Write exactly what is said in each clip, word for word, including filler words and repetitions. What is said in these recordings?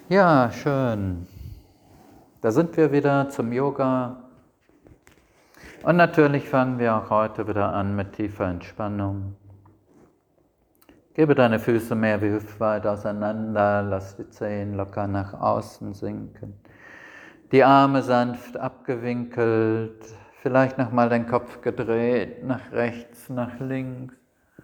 Ja, schön. Da sind wir wieder zum Yoga. Und natürlich fangen wir auch heute wieder an mit tiefer Entspannung. Gebe deine Füße mehr wie hüftweit auseinander, lass die Zehen locker nach außen sinken. Die Arme sanft abgewinkelt, vielleicht nochmal den Kopf gedreht, nach rechts, nach links.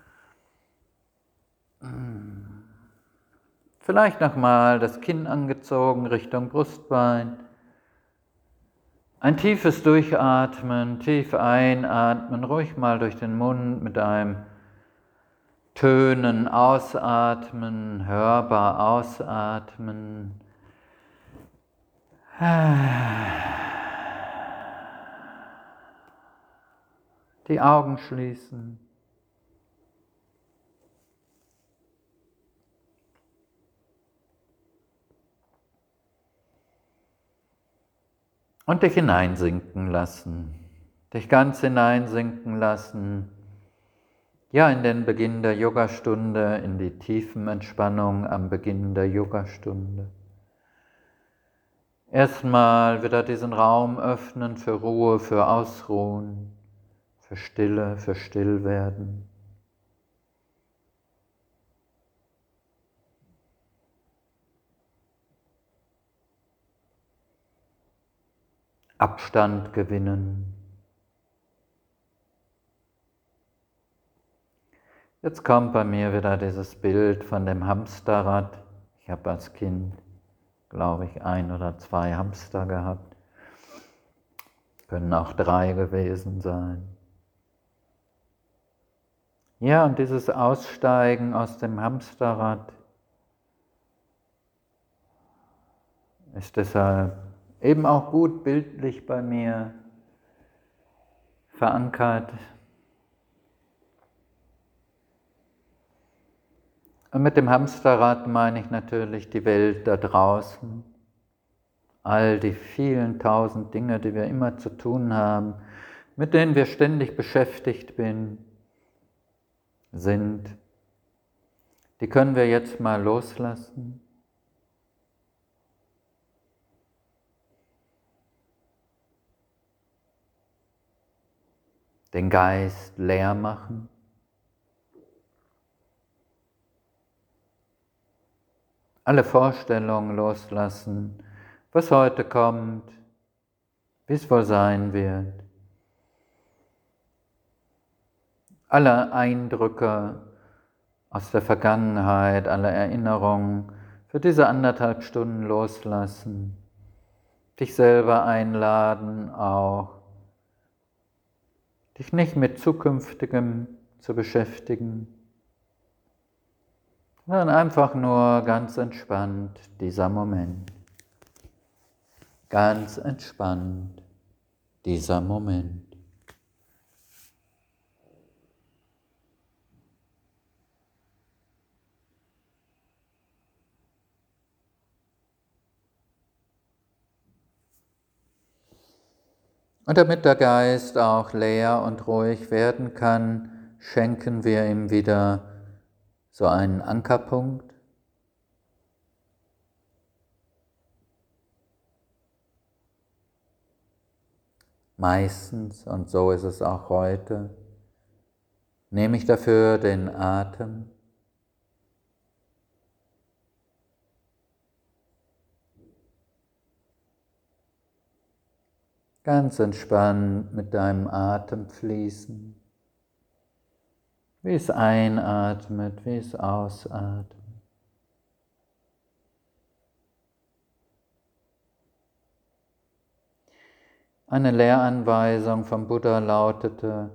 Vielleicht nochmal das Kinn angezogen Richtung Brustbein. Ein tiefes Durchatmen, tief einatmen, ruhig mal durch den Mund mit einem Tönen ausatmen, hörbar ausatmen. Die Augen schließen. Und dich hineinsinken lassen. Dich ganz hineinsinken lassen. Ja, in den Beginn der Yogastunde, in die tiefen Entspannung am Beginn der Yogastunde. Erstmal wieder diesen Raum öffnen für Ruhe, für Ausruhen, für Stille, für Stillwerden. Abstand gewinnen. Jetzt kommt bei mir wieder dieses Bild von dem Hamsterrad. Ich habe als Kind, glaube ich, ein oder zwei Hamster gehabt. Können auch drei gewesen sein. Ja, und dieses Aussteigen aus dem Hamsterrad ist deshalb eben auch gut bildlich bei mir verankert. Und mit dem Hamsterrad meine ich natürlich die Welt da draußen, all die vielen tausend Dinge, die wir immer zu tun haben, mit denen wir ständig beschäftigt bin, sind, die können wir jetzt mal loslassen. Den Geist leer machen. Alle Vorstellungen loslassen, was heute kommt, wie es wohl sein wird. Alle Eindrücke aus der Vergangenheit, alle Erinnerungen für diese anderthalb Stunden loslassen. Dich selber einladen, auch dich nicht mit Zukünftigem zu beschäftigen, sondern einfach nur ganz entspannt dieser Moment. Ganz entspannt dieser Moment. Und damit der Geist auch leer und ruhig werden kann, schenken wir ihm wieder so einen Ankerpunkt. Meistens, und so ist es auch heute, nehme ich dafür den Atem. Ganz entspannt mit deinem Atem fließen, wie es einatmet, wie es ausatmet. Eine Lehranweisung vom Buddha lautete: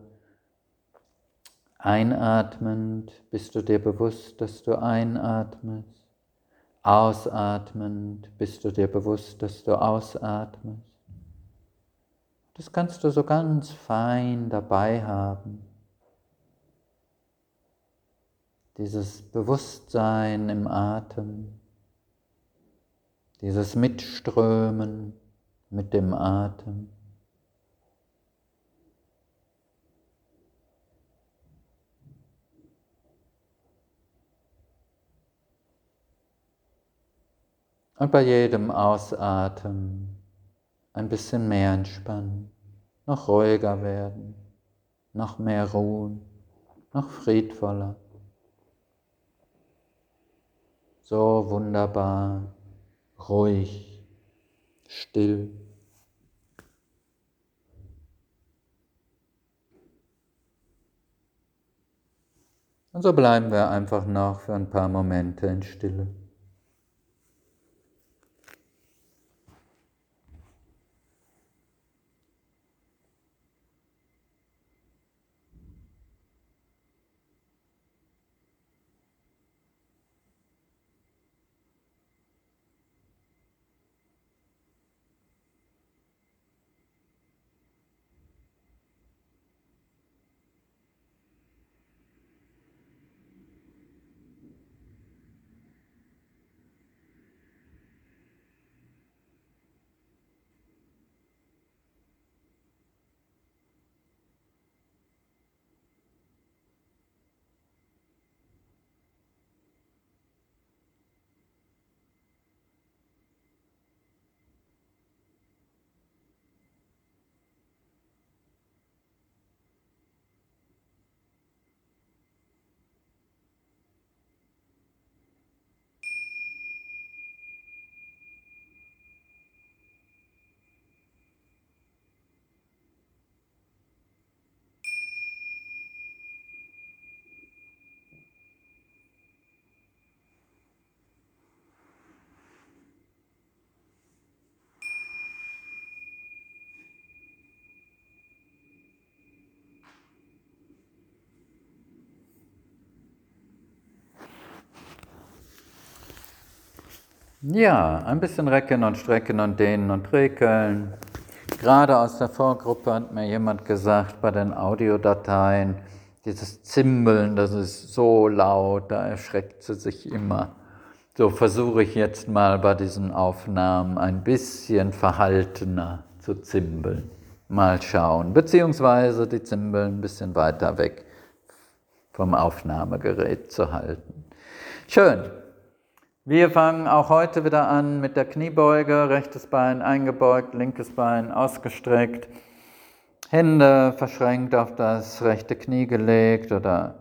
Einatmend bist du dir bewusst, dass du einatmest. Ausatmend bist du dir bewusst, dass du ausatmest. Das kannst du so ganz fein dabei haben. Dieses Bewusstsein im Atem, dieses Mitströmen mit dem Atem. Und bei jedem Ausatmen ein bisschen mehr entspannen, noch ruhiger werden, noch mehr ruhen, noch friedvoller. So wunderbar, ruhig, still. Und so bleiben wir einfach noch für ein paar Momente in Stille. Ja, ein bisschen recken und strecken und dehnen und rekeln. Gerade aus der Vorgruppe hat mir jemand gesagt, bei den Audiodateien, dieses Zimbeln, das ist so laut, da erschreckt sie sich immer. So versuche ich jetzt mal bei diesen Aufnahmen ein bisschen verhaltener zu zimbeln. Mal schauen, beziehungsweise die Zimbeln ein bisschen weiter weg vom Aufnahmegerät zu halten. Schön. Wir fangen auch heute wieder an mit der Kniebeuge, rechtes Bein eingebeugt, linkes Bein ausgestreckt, Hände verschränkt auf das rechte Knie gelegt oder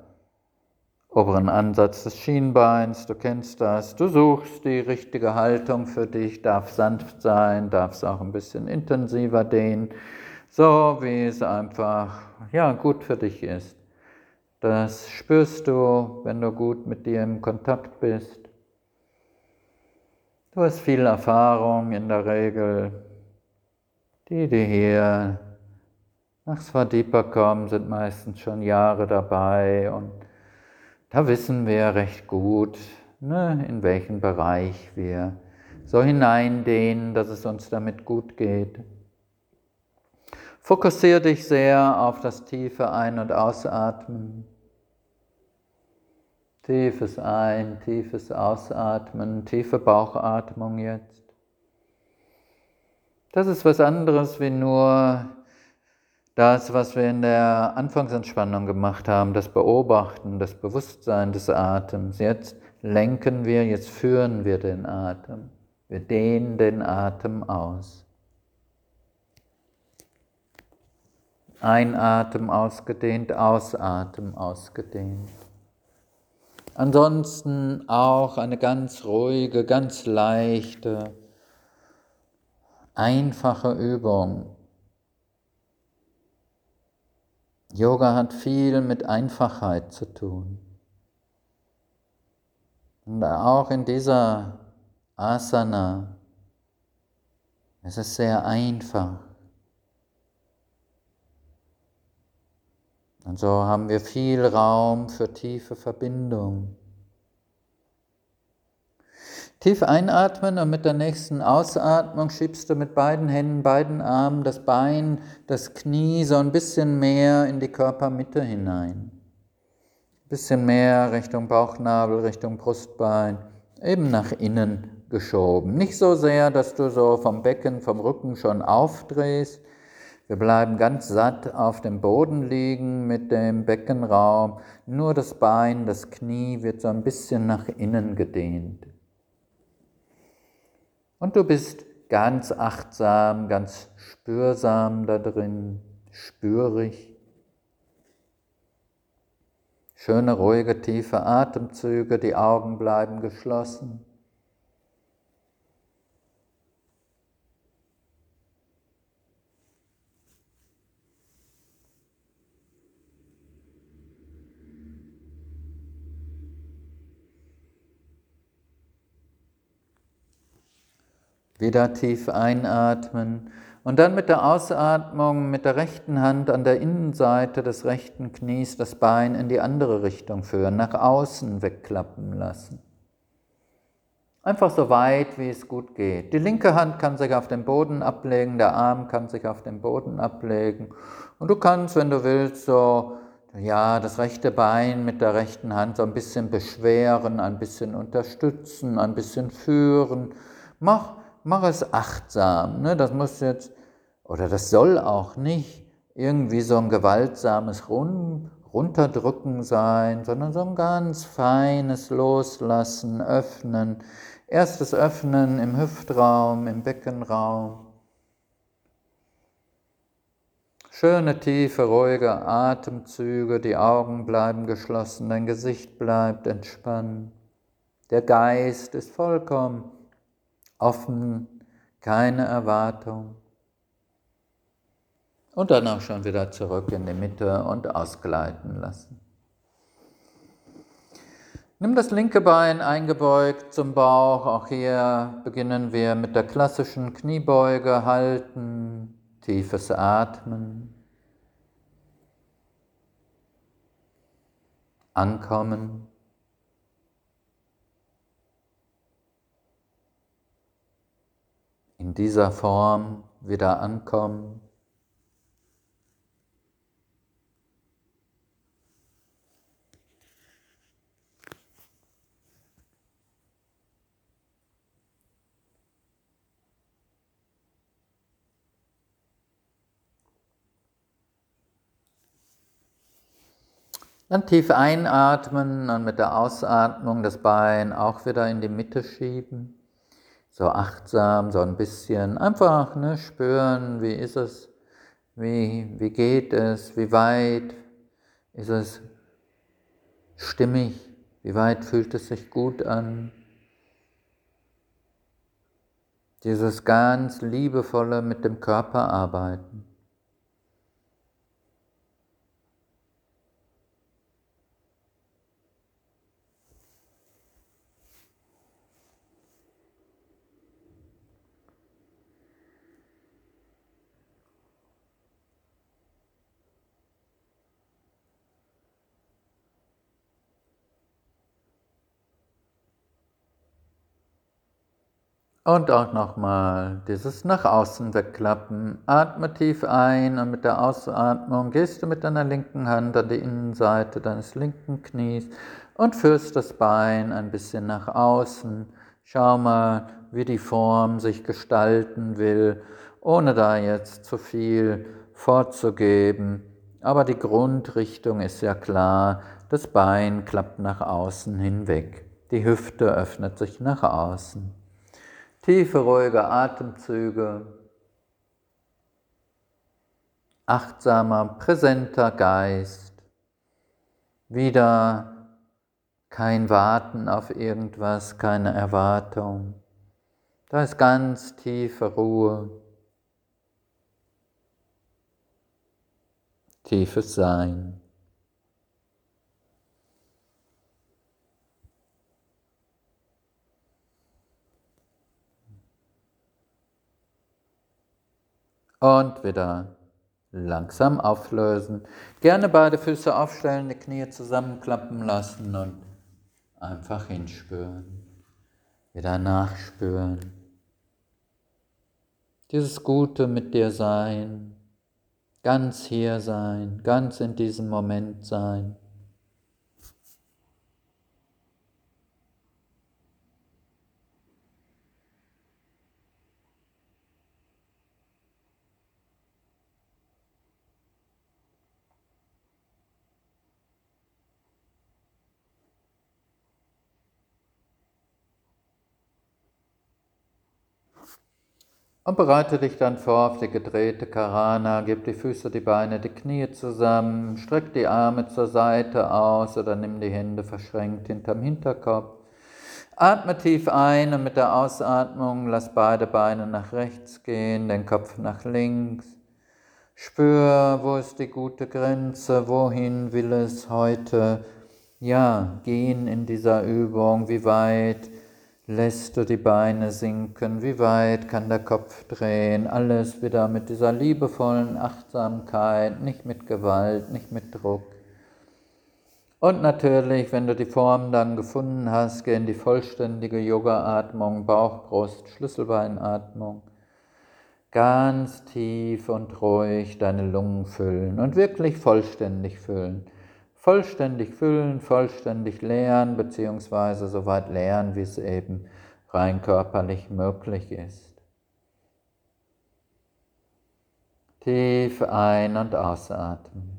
oberen Ansatz des Schienbeins, du kennst das. Du suchst die richtige Haltung für dich, darf sanft sein, darf es auch ein bisschen intensiver dehnen, so wie es einfach ja, gut für dich ist. Das spürst du, wenn du gut mit dir im Kontakt bist. Du hast viel Erfahrung in der Regel. Die, die hier nach Svadhypa kommen, sind meistens schon Jahre dabei und da wissen wir recht gut, ne, in welchen Bereich wir so hineindehnen, dass es uns damit gut geht. Fokussiere dich sehr auf das tiefe Ein- und Ausatmen. Tiefes Ein-, tiefes Ausatmen, tiefe Bauchatmung jetzt. Das ist was anderes wie nur das, was wir in der Anfangsentspannung gemacht haben, das Beobachten, das Bewusstsein des Atems. Jetzt lenken wir, jetzt führen wir den Atem. Wir dehnen den Atem aus. Einatmen ausgedehnt, Ausatmen ausgedehnt. Ansonsten auch eine ganz ruhige, ganz leichte, einfache Übung. Yoga hat viel mit Einfachheit zu tun. Und auch in dieser Asana ist es sehr einfach. Und so haben wir viel Raum für tiefe Verbindung. Tief einatmen und mit der nächsten Ausatmung schiebst du mit beiden Händen, beiden Armen das Bein, das Knie so ein bisschen mehr in die Körpermitte hinein. Ein bisschen mehr Richtung Bauchnabel, Richtung Brustbein, eben nach innen geschoben. Nicht so sehr, dass du so vom Becken, vom Rücken schon aufdrehst. Wir bleiben ganz satt auf dem Boden liegen mit dem Beckenraum. Nur das Bein, das Knie wird so ein bisschen nach innen gedehnt. Und du bist ganz achtsam, ganz spürsam da drin, spürig. Schöne, ruhige, tiefe Atemzüge, die Augen bleiben geschlossen. Wieder tief einatmen und dann mit der Ausatmung mit der rechten Hand an der Innenseite des rechten Knies das Bein in die andere Richtung führen, nach außen wegklappen lassen. Einfach so weit, wie es gut geht. Die linke Hand kann sich auf den Boden ablegen, der Arm kann sich auf den Boden ablegen. Und du kannst, wenn du willst, so ja, das rechte Bein mit der rechten Hand so ein bisschen beschweren, ein bisschen unterstützen, ein bisschen führen. Mach, mach es achtsam. Ne? Das muss jetzt, oder das soll auch nicht irgendwie so ein gewaltsames Run Runterdrücken sein, sondern so ein ganz feines Loslassen, Öffnen. Erstes Öffnen im Hüftraum, im Beckenraum. Schöne, tiefe, ruhige Atemzüge, die Augen bleiben geschlossen, dein Gesicht bleibt entspannt. Der Geist ist vollkommen offen, keine Erwartung. Und dann auch schon wieder zurück in die Mitte und ausgleiten lassen. Nimm das linke Bein eingebeugt zum Bauch. Auch hier beginnen wir mit der klassischen Kniebeuge. Halten, tiefes Atmen. Ankommen. In dieser Form wieder ankommen. Dann tief einatmen und mit der Ausatmung das Bein auch wieder in die Mitte schieben. So achtsam, so ein bisschen einfach ne, spüren, wie ist es, wie, wie geht es, wie weit ist es stimmig, wie weit fühlt es sich gut an. Dieses ganz liebevolle mit dem Körper arbeiten. Und auch nochmal dieses nach außen wegklappen. Atme tief ein und mit der Ausatmung gehst du mit deiner linken Hand an die Innenseite deines linken Knies und führst das Bein ein bisschen nach außen. Schau mal, wie die Form sich gestalten will, ohne da jetzt zu viel vorzugeben. Aber die Grundrichtung ist ja klar, das Bein klappt nach außen hinweg. Die Hüfte öffnet sich nach außen. Tiefe, ruhige Atemzüge, achtsamer, präsenter Geist, wieder kein Warten auf irgendwas, keine Erwartung. Da ist ganz tiefe Ruhe, tiefes Sein. Und wieder langsam auflösen. Gerne beide Füße aufstellen, die Knie zusammenklappen lassen und einfach hinspüren. Wieder nachspüren. Dieses Gute mit dir sein, ganz hier sein, ganz in diesem Moment sein. Und bereite dich dann vor auf die gedrehte Karana, gib die Füße, die Beine, die Knie zusammen, streck die Arme zur Seite aus oder nimm die Hände verschränkt hinterm Hinterkopf. Atme tief ein und mit der Ausatmung lass beide Beine nach rechts gehen, den Kopf nach links. Spür, wo ist die gute Grenze, wohin will es heute, ja, gehen in dieser Übung, wie weit lässt du die Beine sinken, wie weit kann der Kopf drehen, alles wieder mit dieser liebevollen Achtsamkeit, nicht mit Gewalt, nicht mit Druck. Und natürlich, wenn du die Form dann gefunden hast, geh in die vollständige Yoga-Atmung, Bauch, Brust, Schlüsselbeinatmung. Ganz tief und ruhig deine Lungen füllen und wirklich vollständig füllen. Vollständig füllen, vollständig leeren, beziehungsweise so weit leeren, wie es eben rein körperlich möglich ist. Tief ein- und ausatmen.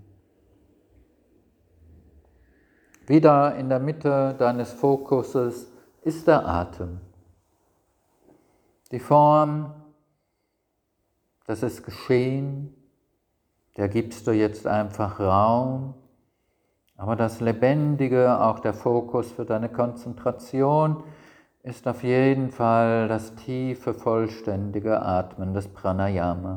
Wieder in der Mitte deines Fokuses ist der Atem. Die Form, das ist geschehen, der gibst du jetzt einfach Raum. Aber das Lebendige, auch der Fokus für deine Konzentration, ist auf jeden Fall das tiefe, vollständige Atmen des Pranayama.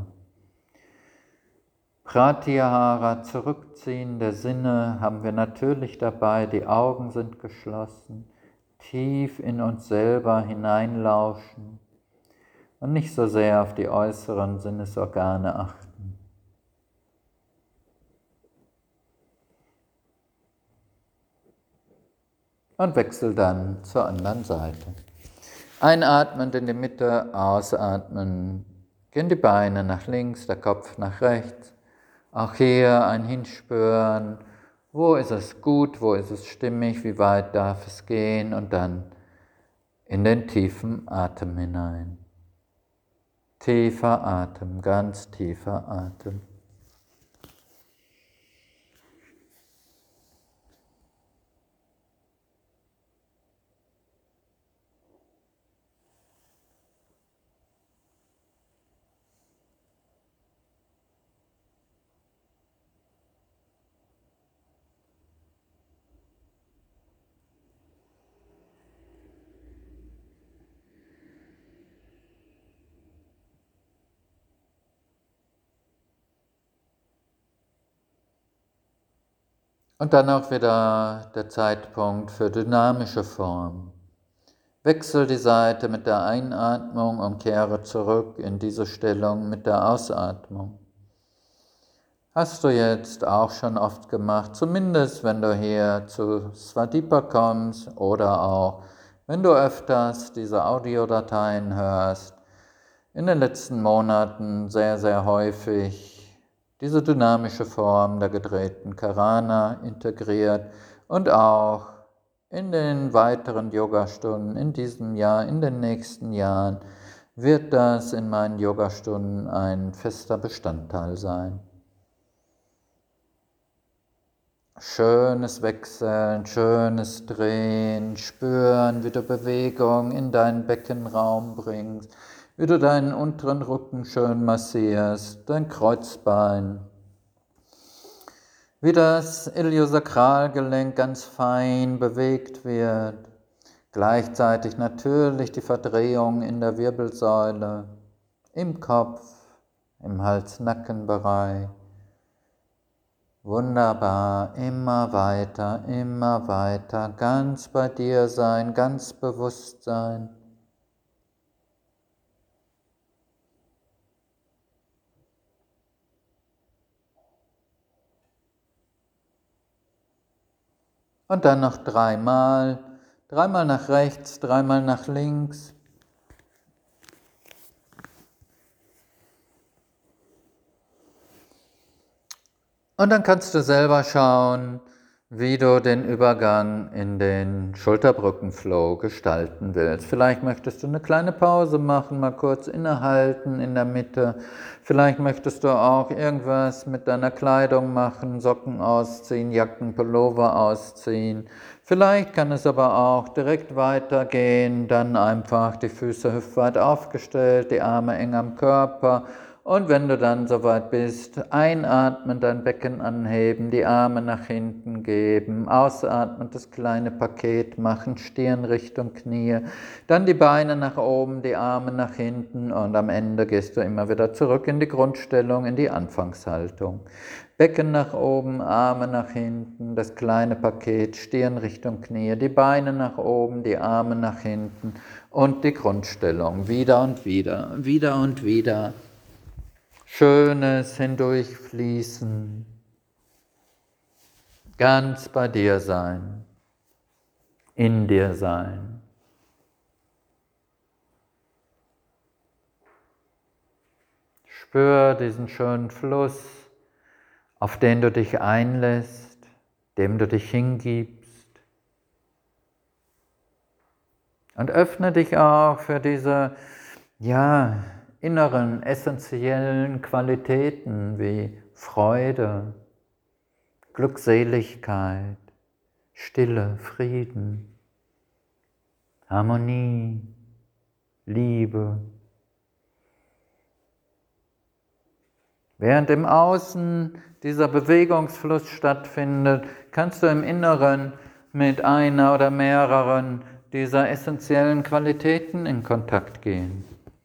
Pratyahara, Zurückziehen der Sinne, haben wir natürlich dabei, die Augen sind geschlossen, tief in uns selber hineinlauschen und nicht so sehr auf die äußeren Sinnesorgane achten. Und wechsel dann zur anderen Seite. Einatmend in die Mitte, ausatmen, gehen die Beine nach links, der Kopf nach rechts. Auch hier ein Hinspüren, wo ist es gut, wo ist es stimmig, wie weit darf es gehen und dann in den tiefen Atem hinein. Tiefer Atem, ganz tiefer Atem. Und dann auch wieder der Zeitpunkt für dynamische Form. Wechsel die Seite mit der Einatmung und kehre zurück in diese Stellung mit der Ausatmung. Hast du jetzt auch schon oft gemacht, zumindest wenn du hier zu Svadipa kommst oder auch wenn du öfters diese Audiodateien hörst, in den letzten Monaten sehr, sehr häufig diese dynamische Form der gedrehten Karana integriert und auch in den weiteren Yogastunden in diesem Jahr, in den nächsten Jahren, wird das in meinen Yogastunden ein fester Bestandteil sein. Schönes Wechseln, schönes Drehen, spüren, wie du Bewegung in deinen Beckenraum bringst, wie du deinen unteren Rücken schön massierst, dein Kreuzbein, wie das Iliosakralgelenk ganz fein bewegt wird, gleichzeitig natürlich die Verdrehung in der Wirbelsäule, im Kopf, im Hals-Nacken-Bereich. Wunderbar, immer weiter, immer weiter, ganz bei dir sein, ganz bewusst sein. Und dann noch dreimal, dreimal nach rechts, dreimal nach links. Und dann kannst du selber schauen, wie du den Übergang in den Schulterbrückenflow gestalten willst. Vielleicht möchtest du eine kleine Pause machen, mal kurz innehalten in der Mitte. Vielleicht möchtest du auch irgendwas mit deiner Kleidung machen, Socken ausziehen, Jacken, Pullover ausziehen. Vielleicht kann es aber auch direkt weitergehen, dann einfach die Füße hüftweit aufgestellt, die Arme eng am Körper. Und wenn du dann soweit bist, einatmen, dein Becken anheben, die Arme nach hinten geben, ausatmen, das kleine Paket machen, Stirn Richtung Knie, dann die Beine nach oben, die Arme nach hinten und am Ende gehst du immer wieder zurück in die Grundstellung, in die Anfangshaltung. Becken nach oben, Arme nach hinten, das kleine Paket, Stirn Richtung Knie, die Beine nach oben, die Arme nach hinten und die Grundstellung, wieder und wieder, wieder und wieder. Schönes Hindurchfließen, ganz bei dir sein, in dir sein. Spür diesen schönen Fluss, auf den du dich einlässt, dem du dich hingibst. Und öffne dich auch für diese, ja, inneren, essentiellen Qualitäten wie Freude, Glückseligkeit, Stille, Frieden, Harmonie, Liebe. Während im Außen dieser Bewegungsfluss stattfindet, kannst du im Inneren mit einer oder mehreren dieser essentiellen Qualitäten in Kontakt gehen.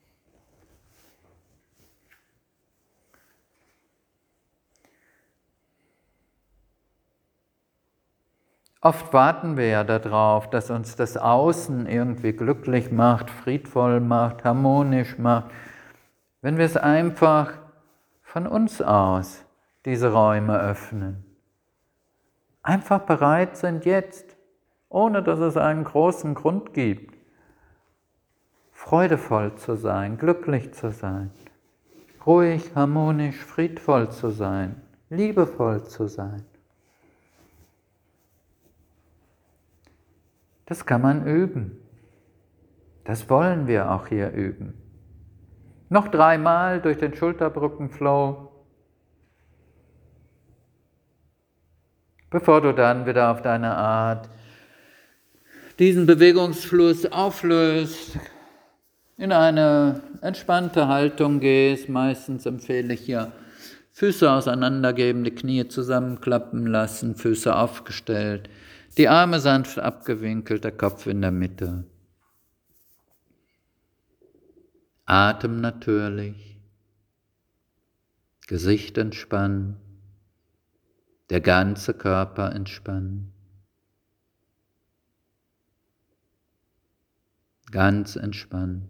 Oft warten wir ja darauf, dass uns das Außen irgendwie glücklich macht, friedvoll macht, harmonisch macht. Wenn wir es einfach von uns aus diese Räume öffnen, einfach bereit sind jetzt, ohne dass es einen großen Grund gibt, freudevoll zu sein, glücklich zu sein, ruhig, harmonisch, friedvoll zu sein, liebevoll zu sein. Das kann man üben. Das wollen wir auch hier üben. Noch dreimal durch den Schulterbrückenflow, bevor du dann wieder auf deine Art diesen Bewegungsfluss auflöst, in eine entspannte Haltung gehst. Meistens empfehle ich hier Füße auseinandergeben, die Knie zusammenklappen lassen, Füße aufgestellt, die Arme sanft abgewinkelt, der Kopf in der Mitte. Atem natürlich, Gesicht entspannen, der ganze Körper entspannen. Ganz entspannen.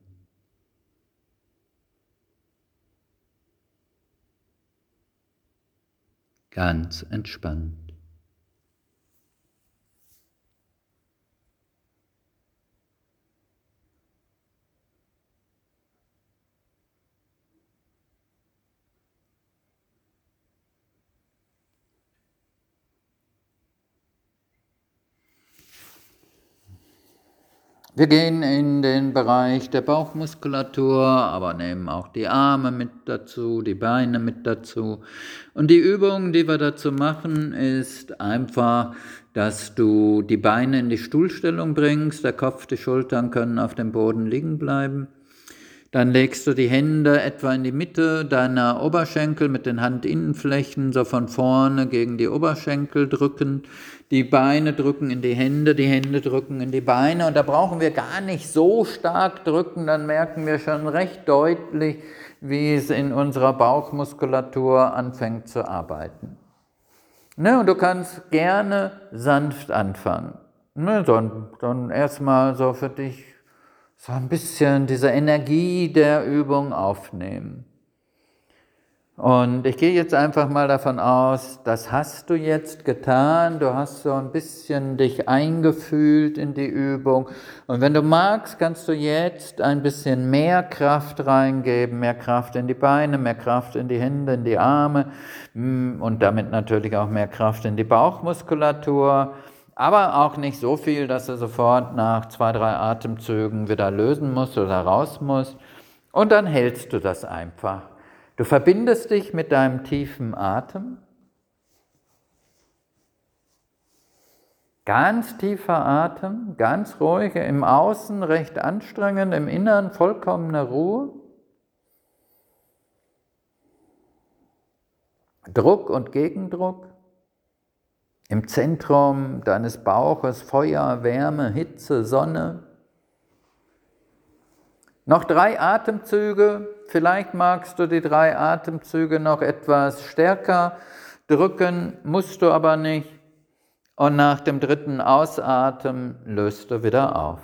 Ganz entspannt. Wir gehen in den Bereich der Bauchmuskulatur, aber nehmen auch die Arme mit dazu, die Beine mit dazu. Und die Übung, die wir dazu machen, ist einfach, dass du die Beine in die Stuhlstellung bringst, der Kopf, die Schultern können auf dem Boden liegen bleiben. Dann legst du die Hände etwa in die Mitte deiner Oberschenkel mit den Handinnenflächen, so von vorne gegen die Oberschenkel drücken. Die Beine drücken in die Hände, die Hände drücken in die Beine. Und da brauchen wir gar nicht so stark drücken, dann merken wir schon recht deutlich, wie es in unserer Bauchmuskulatur anfängt zu arbeiten. Ne, und du kannst gerne sanft anfangen. Ne, dann, dann erstmal so für dich so ein bisschen diese Energie der Übung aufnehmen. Und ich gehe jetzt einfach mal davon aus, das hast du jetzt getan, du hast so ein bisschen dich eingefühlt in die Übung. Und wenn du magst, kannst du jetzt ein bisschen mehr Kraft reingeben, mehr Kraft in die Beine, mehr Kraft in die Hände, in die Arme und damit natürlich auch mehr Kraft in die Bauchmuskulatur. Aber auch nicht so viel, dass du sofort nach zwei, drei Atemzügen wieder lösen musst oder raus musst. Und dann hältst du das einfach. Du verbindest dich mit deinem tiefen Atem. Ganz tiefer Atem, ganz ruhig, im Außen recht anstrengend, im Inneren vollkommene Ruhe. Druck und Gegendruck. Im Zentrum deines Bauches Feuer, Wärme, Hitze, Sonne. Noch drei Atemzüge, vielleicht magst du die drei Atemzüge noch etwas stärker drücken, musst du aber nicht. Und nach dem dritten Ausatmen löst du wieder auf.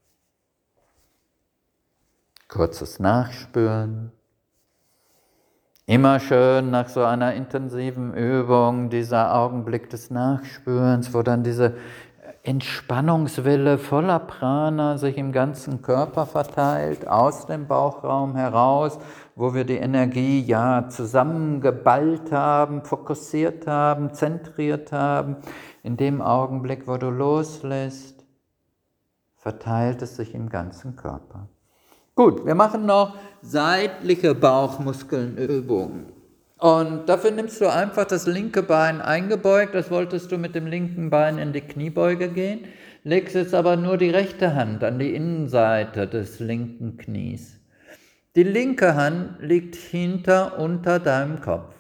Kurzes Nachspüren. Immer schön nach so einer intensiven Übung, dieser Augenblick des Nachspürens, wo dann diese Entspannungswelle voller Prana sich im ganzen Körper verteilt, aus dem Bauchraum heraus, wo wir die Energie ja zusammengeballt haben, fokussiert haben, zentriert haben. In dem Augenblick, wo du loslässt, verteilt es sich im ganzen Körper. Gut, wir machen noch seitliche Bauchmuskelnübungen. Und dafür nimmst du einfach das linke Bein eingebeugt, das wolltest du mit dem linken Bein in die Kniebeuge gehen, legst jetzt aber nur die rechte Hand an die Innenseite des linken Knies. Die linke Hand liegt hinter, unter deinem Kopf.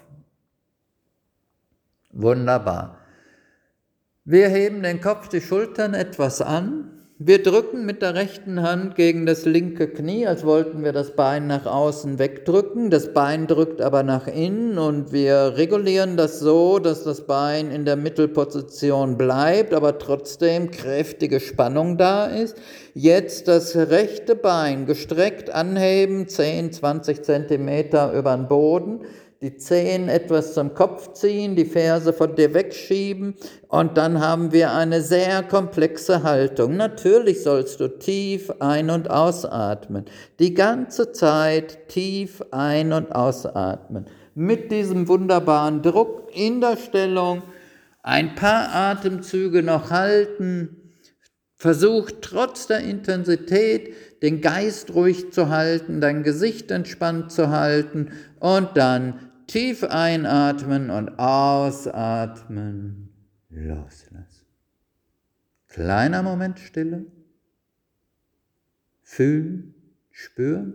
Wunderbar. Wir heben den Kopf, die Schultern etwas an. Wir drücken mit der rechten Hand gegen das linke Knie, als wollten wir das Bein nach außen wegdrücken. Das Bein drückt aber nach innen und wir regulieren das so, dass das Bein in der Mittelposition bleibt, aber trotzdem kräftige Spannung da ist. Jetzt das rechte Bein gestreckt anheben, zehn, zwanzig Zentimeter über den Boden. Die Zehen etwas zum Kopf ziehen, die Ferse von dir wegschieben und dann haben wir eine sehr komplexe Haltung. Natürlich sollst du tief ein- und ausatmen. Die ganze Zeit tief ein- und ausatmen. Mit diesem wunderbaren Druck in der Stellung, ein paar Atemzüge noch halten. Versuch trotz der Intensität den Geist ruhig zu halten, dein Gesicht entspannt zu halten und dann tief einatmen und ausatmen, loslassen. Kleiner Moment Stille, fühlen, spüren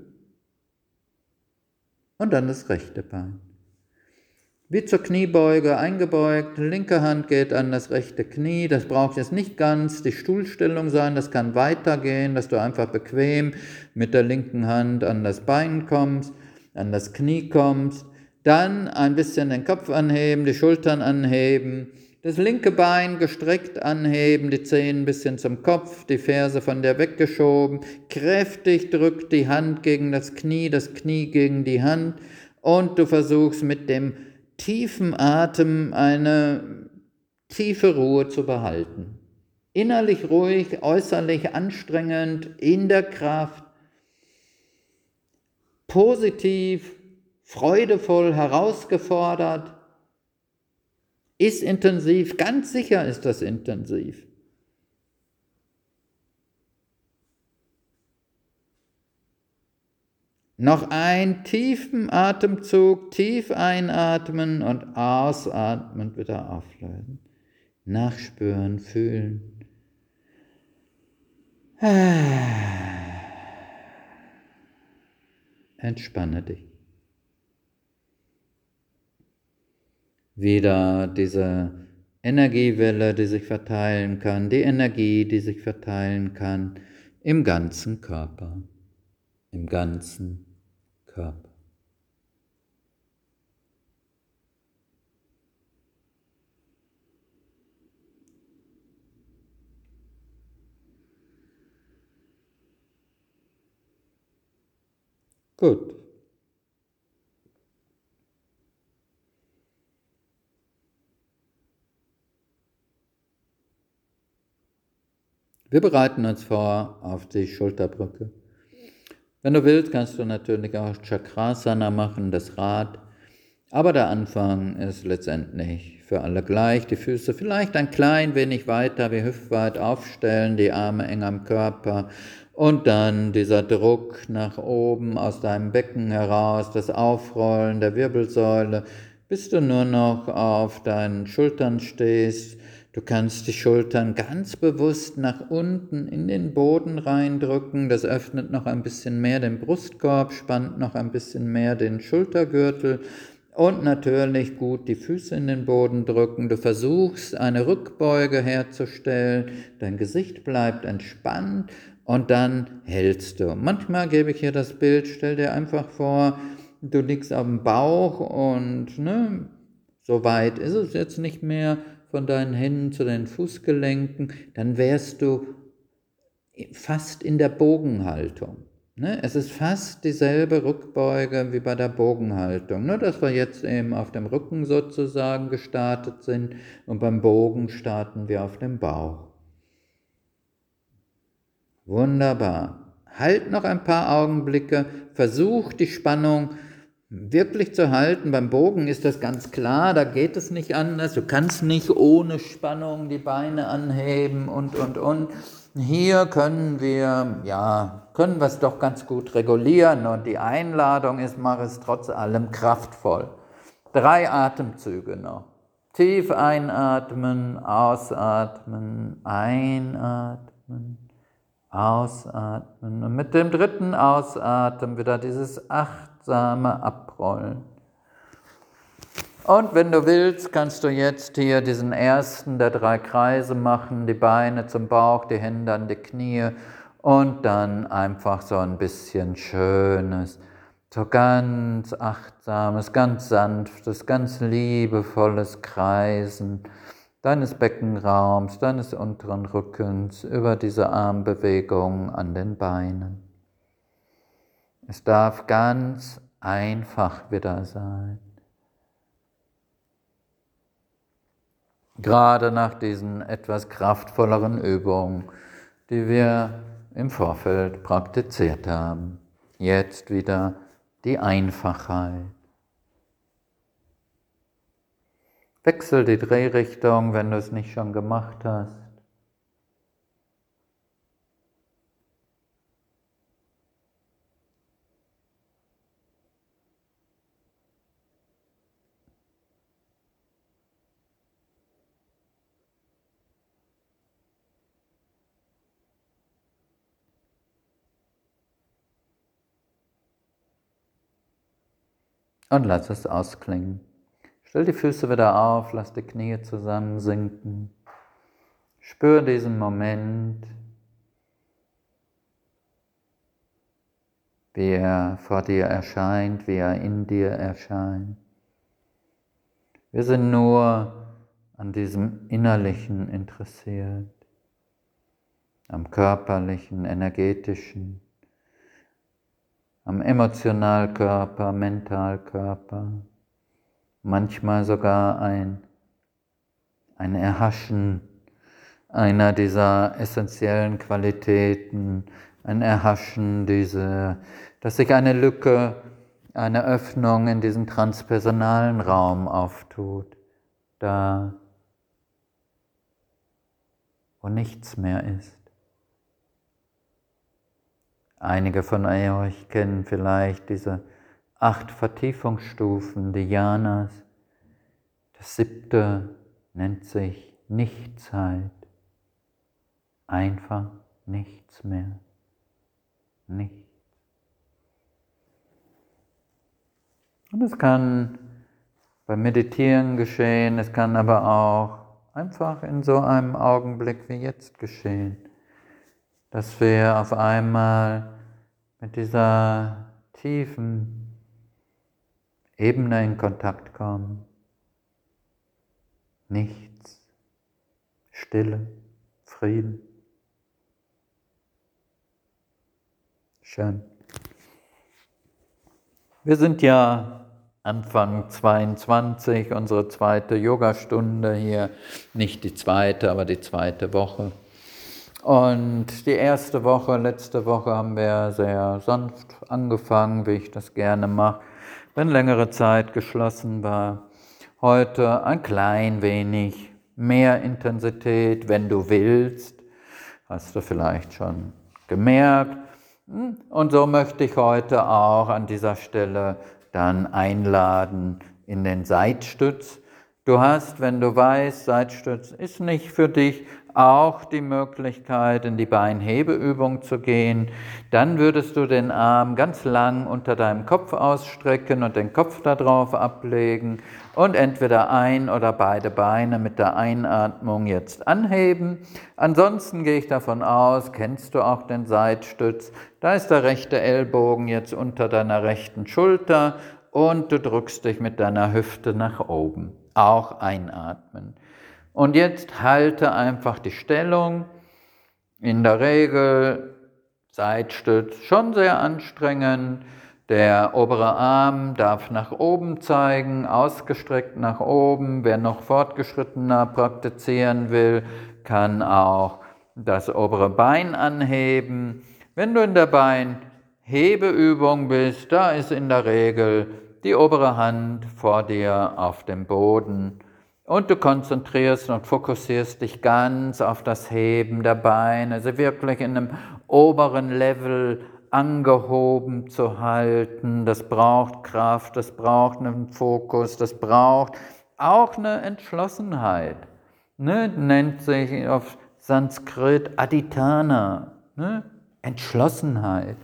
und dann das rechte Bein. Wie zur Kniebeuge eingebeugt, linke Hand geht an das rechte Knie, das braucht jetzt nicht ganz die Stuhlstellung sein, das kann weitergehen, dass du einfach bequem mit der linken Hand an das Bein kommst, an das Knie kommst, dann ein bisschen den Kopf anheben, die Schultern anheben, das linke Bein gestreckt anheben, die Zehen ein bisschen zum Kopf, die Ferse von der weggeschoben, kräftig drückt die Hand gegen das Knie, das Knie gegen die Hand und du versuchst mit dem tiefen Atem eine tiefe Ruhe zu behalten. Innerlich ruhig, äußerlich anstrengend, in der Kraft, positiv, freudevoll, herausgefordert, ist intensiv, ganz sicher ist das intensiv. Noch einen tiefen Atemzug, tief einatmen und ausatmen, wieder auflösen. Nachspüren, fühlen. Entspanne dich. Wieder diese Energiewelle, die sich verteilen kann, die Energie, die sich verteilen kann im ganzen Körper, im ganzen Körper. Gut. Wir bereiten uns vor auf die Schulterbrücke. Wenn du willst, kannst du natürlich auch Chakrasana machen, das Rad. Aber der Anfang ist letztendlich für alle gleich. Die Füße vielleicht ein klein wenig weiter wie hüftweit aufstellen, die Arme eng am Körper. Und dann dieser Druck nach oben aus deinem Becken heraus, das Aufrollen der Wirbelsäule, bis du nur noch auf deinen Schultern stehst. Du kannst die Schultern ganz bewusst nach unten in den Boden reindrücken. Das öffnet noch ein bisschen mehr den Brustkorb, spannt noch ein bisschen mehr den Schultergürtel. Und natürlich gut die Füße in den Boden drücken. Du versuchst eine Rückbeuge herzustellen. Dein Gesicht bleibt entspannt und dann hältst du. Manchmal gebe ich hier das Bild, stell dir einfach vor, du liegst auf dem Bauch und ne, so weit ist es jetzt nicht mehr von deinen Händen zu deinen Fußgelenken. Dann wärst du fast in der Bogenhaltung. Ne, es ist fast dieselbe Rückbeuge wie bei der Bogenhaltung, nur dass wir jetzt eben auf dem Rücken sozusagen gestartet sind und beim Bogen starten wir auf dem Bauch. Wunderbar. Halt noch ein paar Augenblicke, versuch die Spannung wirklich zu halten. Beim Bogen ist das ganz klar, da geht es nicht anders. Du kannst nicht ohne Spannung die Beine anheben und, und, und. Hier können wir, ja, können wir es doch ganz gut regulieren und die Einladung ist, mach es trotz allem kraftvoll. Drei Atemzüge noch. Tief einatmen, ausatmen, einatmen, ausatmen und mit dem dritten Ausatmen wieder dieses achtsame Abrollen. Und wenn du willst, kannst du jetzt hier diesen ersten der drei Kreise machen, die Beine zum Bauch, die Hände an die Knie und dann einfach so ein bisschen schönes, so ganz achtsames, ganz sanftes, ganz liebevolles Kreisen deines Beckenraums, deines unteren Rückens über diese Armbewegung an den Beinen. Es darf ganz einfach wieder sein. Gerade nach diesen etwas kraftvolleren Übungen, die wir im Vorfeld praktiziert haben. Jetzt wieder die Einfachheit. Wechsel die Drehrichtung, wenn du es nicht schon gemacht hast. Und lass es ausklingen. Stell die Füße wieder auf, lass die Knie zusammensinken. Spür diesen Moment, wie er vor dir erscheint, wie er in dir erscheint. Wir sind nur an diesem Innerlichen interessiert, am Körperlichen, Energetischen, am Emotionalkörper, Mentalkörper, manchmal sogar ein, ein Erhaschen einer dieser essentiellen Qualitäten, ein Erhaschen, diese, dass sich eine Lücke, eine Öffnung in diesen transpersonalen Raum auftut, da wo nichts mehr ist. Einige von euch kennen vielleicht diese acht Vertiefungsstufen, die Jhanas. Das siebte nennt sich Nichtszeit. Einfach nichts mehr. Nichts. Und es kann beim Meditieren geschehen, es kann aber auch einfach in so einem Augenblick wie jetzt geschehen, dass wir auf einmal mit dieser tiefen Ebene in Kontakt kommen. Nichts, Stille, Frieden. Schön. Wir sind ja Anfang zweiundzwanzig, unsere zweite Yogastunde hier, nicht die zweite, aber die zweite Woche. Und die erste Woche, letzte Woche haben wir sehr sanft angefangen, wie ich das gerne mache, wenn längere Zeit geschlossen war. Heute ein klein wenig mehr Intensität, wenn du willst, hast du vielleicht schon gemerkt. Und so möchte ich heute auch an dieser Stelle dann einladen in den Seitstütz. Du hast, wenn du weißt, Seitstütz ist nicht für dich, auch die Möglichkeit, in die Beinhebeübung zu gehen. Dann würdest du den Arm ganz lang unter deinem Kopf ausstrecken und den Kopf darauf ablegen und entweder ein oder beide Beine mit der Einatmung jetzt anheben. Ansonsten gehe ich davon aus, kennst du auch den Seitstütz, da ist der rechte Ellbogen jetzt unter deiner rechten Schulter und du drückst dich mit deiner Hüfte nach oben. Auch einatmen. Und jetzt halte einfach die Stellung. In der Regel Seitstütz schon sehr anstrengend. Der obere Arm darf nach oben zeigen, ausgestreckt nach oben. Wer noch fortgeschrittener praktizieren will, kann auch das obere Bein anheben. Wenn du in der Beinhebeübung bist, da ist in der Regel die obere Hand vor dir auf dem Boden. Und du konzentrierst und fokussierst dich ganz auf das Heben der Beine, also wirklich in einem oberen Level angehoben zu halten. Das braucht Kraft, das braucht einen Fokus, das braucht auch eine Entschlossenheit. Ne? Nennt sich auf Sanskrit Adhitthana, ne? Entschlossenheit.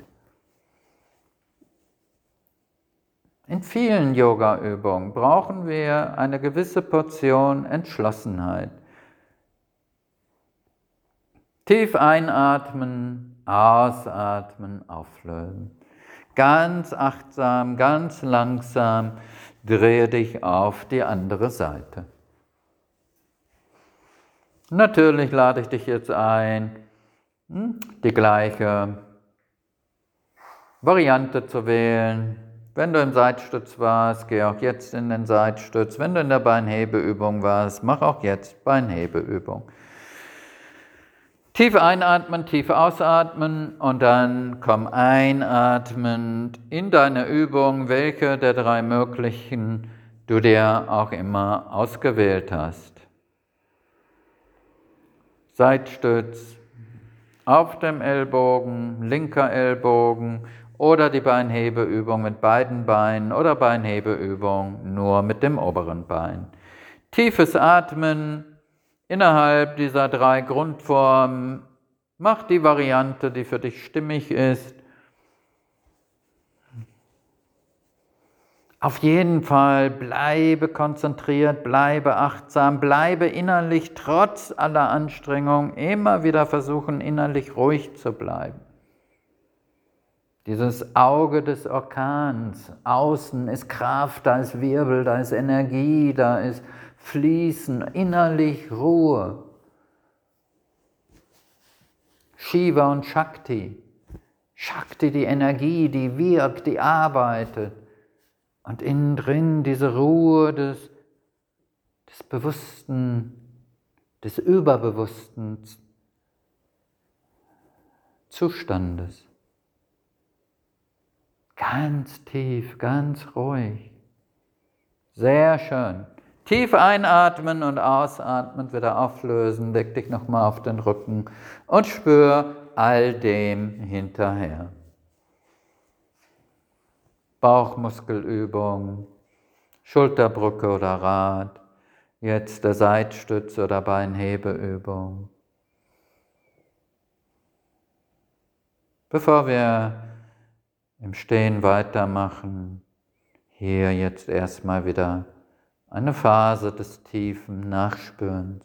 In vielen Yoga-Übungen brauchen wir eine gewisse Portion Entschlossenheit. Tief einatmen, ausatmen, auflösen. Ganz achtsam, ganz langsam drehe dich auf die andere Seite. Natürlich lade ich dich jetzt ein, die gleiche Variante zu wählen. Wenn du im Seitstütz warst, geh auch jetzt in den Seitstütz. Wenn du in der Beinhebeübung warst, mach auch jetzt Beinhebeübung. Tief einatmen, tief ausatmen und dann komm einatmend in deine Übung, welche der drei möglichen du dir auch immer ausgewählt hast. Seitstütz auf dem Ellbogen, linker Ellbogen, oder die Beinhebeübung mit beiden Beinen oder Beinhebeübung nur mit dem oberen Bein. Tiefes Atmen innerhalb dieser drei Grundformen. Mach die Variante, die für dich stimmig ist. Auf jeden Fall bleibe konzentriert, bleibe achtsam, bleibe innerlich trotz aller Anstrengung immer wieder versuchen, innerlich ruhig zu bleiben. Dieses Auge des Orkans, außen ist Kraft, da ist Wirbel, da ist Energie, da ist Fließen, innerlich Ruhe. Shiva und Shakti. Shakti, die Energie, die wirkt, die arbeitet. Und innen drin diese Ruhe des, des bewussten, des überbewussten Zustandes. Ganz tief, ganz ruhig. Sehr schön. Tief einatmen und ausatmen, wieder auflösen. Leg dich nochmal auf den Rücken und spür all dem hinterher. Bauchmuskelübung, Schulterbrücke oder Rad, jetzt der Seitstütz oder Beinhebeübung. Bevor wir im Stehen weitermachen, hier jetzt erstmal wieder eine Phase des tiefen Nachspürens.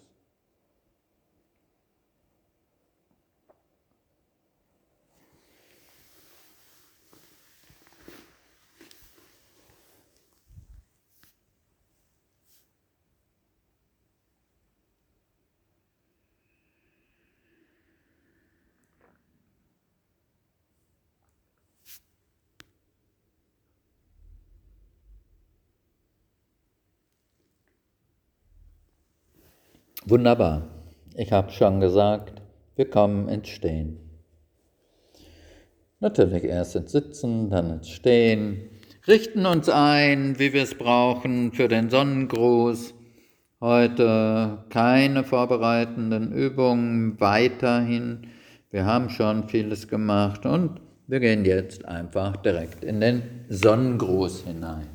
Wunderbar. Ich habe schon gesagt, Wir kommen ins Stehen. Natürlich erst ins Sitzen, dann ins Stehen. Richten uns ein, wie wir es brauchen für den Sonnengruß. Heute keine vorbereitenden Übungen, weiterhin. Wir haben schon vieles gemacht und wir gehen jetzt einfach direkt in den Sonnengruß hinein.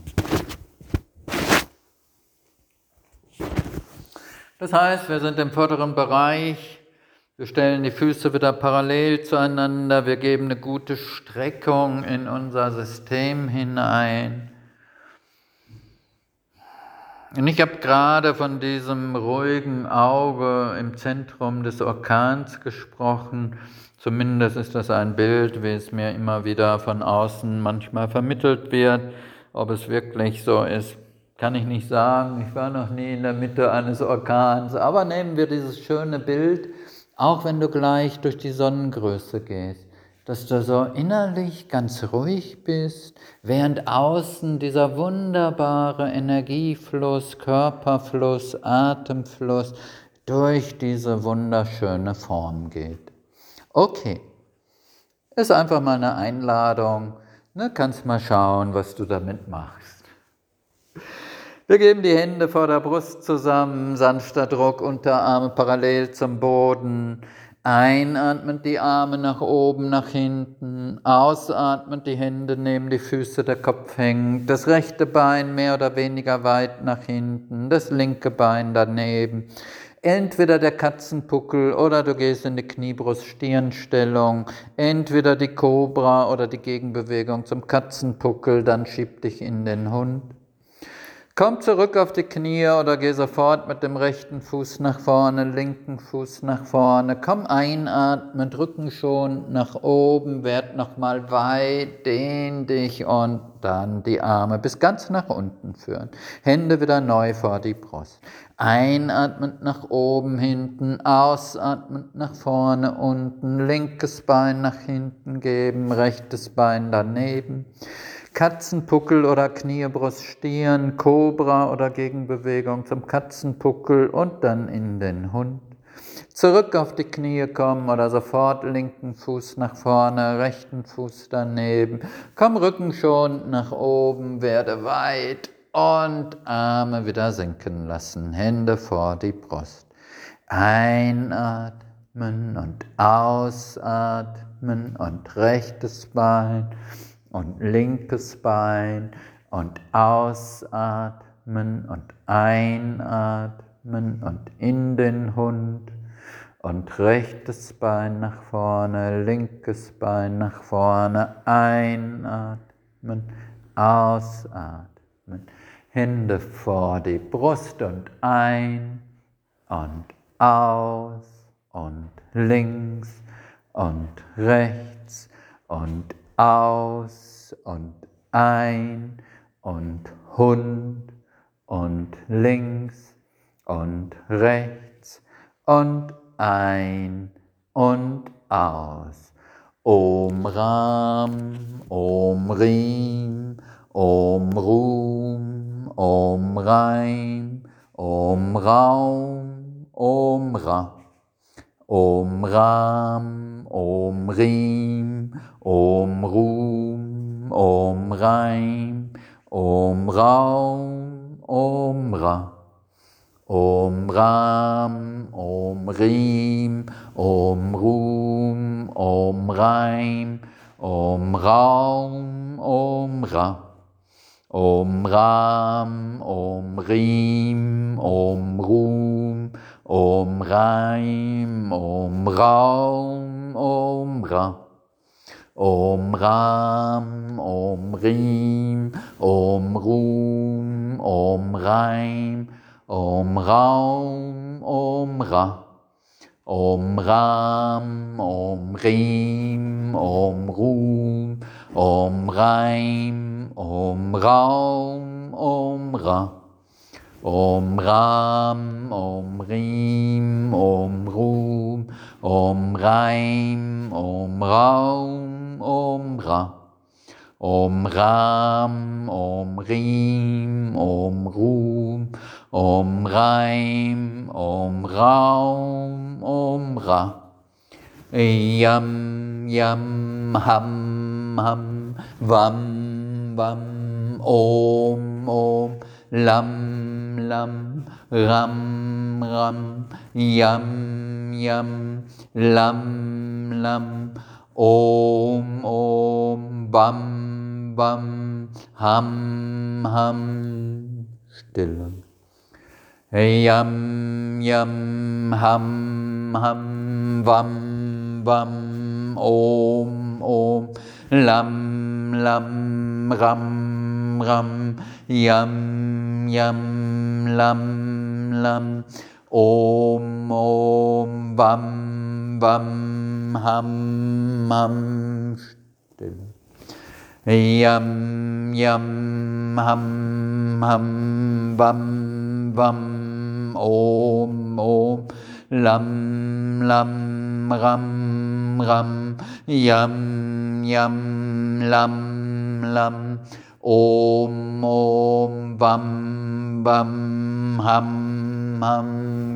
Das heißt, wir sind im vorderen Bereich. Wir stellen die Füße wieder parallel zueinander. Wir geben eine gute Streckung in unser System hinein. Und ich habe gerade von diesem ruhigen Auge im Zentrum des Orkans gesprochen. Zumindest ist das ein Bild, wie es mir immer wieder von außen manchmal vermittelt wird. Ob es wirklich so ist, kann ich nicht sagen. Ich war noch nie in der Mitte eines Orkans. Aber nehmen wir dieses schöne Bild, auch wenn du gleich durch die Sonnengröße gehst, dass du so innerlich ganz ruhig bist, während außen dieser wunderbare Energiefluss, Körperfluss, Atemfluss durch diese wunderschöne Form geht. Okay, ist einfach mal eine Einladung, ne? Kannst mal schauen, was du damit machst. Wir geben die Hände vor der Brust zusammen, sanfter Druck, Unterarme parallel zum Boden. Einatmend die Arme nach oben, nach hinten. Ausatmend die Hände neben die Füße, der Kopf hängt. Das rechte Bein mehr oder weniger weit nach hinten. Das linke Bein daneben. Entweder der Katzenpuckel oder du gehst in die Kniebrust-Stirnstellung. Entweder die Kobra oder die Gegenbewegung zum Katzenpuckel. Dann schieb dich in den Hund. Komm zurück auf die Knie oder geh sofort mit dem rechten Fuß nach vorne, linken Fuß nach vorne. Komm einatmen, Rücken schon nach oben, werd nochmal weit, dehn dich und dann die Arme bis ganz nach unten führen. Hände wieder neu vor die Brust. Einatmend nach oben, hinten, ausatmend nach vorne, unten, linkes Bein nach hinten geben, rechtes Bein daneben. Katzenpuckel oder Kniebrust, Stirn, Kobra oder Gegenbewegung zum Katzenpuckel und dann in den Hund. Zurück auf die Knie kommen oder sofort linken Fuß nach vorne, rechten Fuß daneben. Komm Rücken schon nach oben, werde weit und Arme wieder sinken lassen, Hände vor die Brust. Einatmen und ausatmen und rechtes Bein und linkes Bein und ausatmen und einatmen und in den Hund und rechtes Bein nach vorne, linkes Bein nach vorne, einatmen, ausatmen, Hände vor die Brust und ein und aus und links und rechts und aus und ein und Hund und links und rechts und ein und aus. Om Ram, Om Rim, Om Rum, Om Reim, Om Raum, Om Ra. Om Ram, Om Rim, Om Rum, Om Reim, Om Raum, Om Ra. Om Ram, Om Rim, Om Rum, Om Reim, Om Raum, Om Ra. Om Ram, Om Rim, Om Rum, Om Reim, Om Raum, Om Ra. Om Ram, Om Rim, Om Rum, Om Reim, Om Raum, Om Ra. Om Ram, Om Rim, Om Rum, Om Reim, Om Raum, Om Ra. Om Ram, Om Rim, Om Rum, Om Reim, Om Raum, Om Ra. Om Ram, Om Rim, Om Rum, Om Reim, Om Raum, Om Ra. Yam, Yam, Ham, Ham, Vam, Vam, Om, Om, Lam, Lam, Ram, Ram, Yam, Yam, Lam, Lam, Om, Om, Bam, Bam, Ham, Ham. Stille. Yam, Yam, Ham, Ham, Vam, Vam, Om, Om, Lam, Lam, Ram, Ram, Yam, Yam, Lam, Lam, Om, Om, Vam, Vam, Ham, Ham. Stille. Yam, Yam, Ham, Ham, Vam, Vam, Om, Om, Lam, Lam, Ram, Ram, Yam, Yam, Lam, Lam, Om, Om, Vam, Vam, Ham, Ham.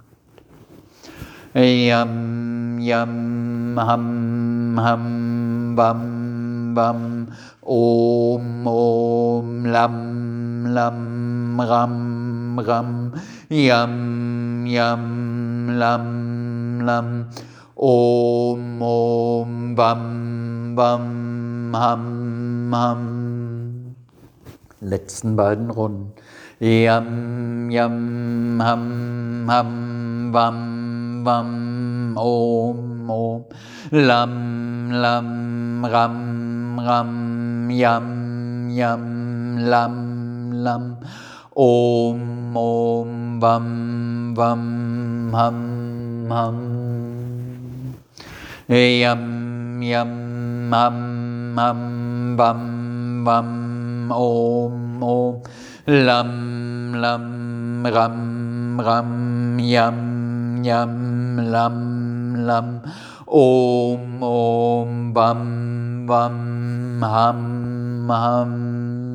Yam, Yam, Ham, Ham, Vam, Vam, Om, Om, Lam, Lam, Ram, Ram, Yam, Yam, Lam, Lam, Om, Om, Vam, Vam, Ham, Ham. Letzten beiden Runden. Yam, Yam, Ham, Ham, Vam, Vam, Om, Om, Lam, Lam, Ram, Ram, Yam, Yam, Lam, Lam, Om, Om, Vam, Vam, Ham, Ham. Yam, Yam, Ham, Ham, Vam, Vam, Om, Om, Lam, Lam, Ram, Ram, Yam, Yam, Lam, Lam, Om, Om, Vam, Vam, Ham, Ham.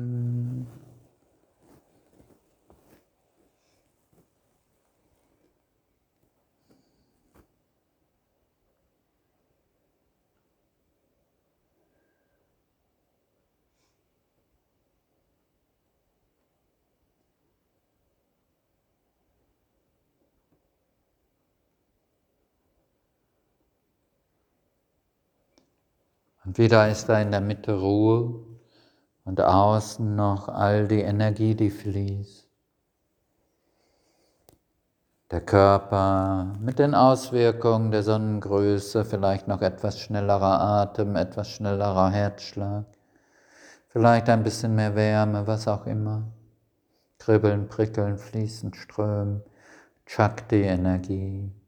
Und wieder ist da in der Mitte Ruhe und außen noch all die Energie, die fließt. Der Körper mit den Auswirkungen der Sonnengröße, vielleicht noch etwas schnellerer Atem, etwas schnellerer Herzschlag, vielleicht ein bisschen mehr Wärme, was auch immer. Kribbeln, prickeln, fließen, strömen, Shakti-Energie.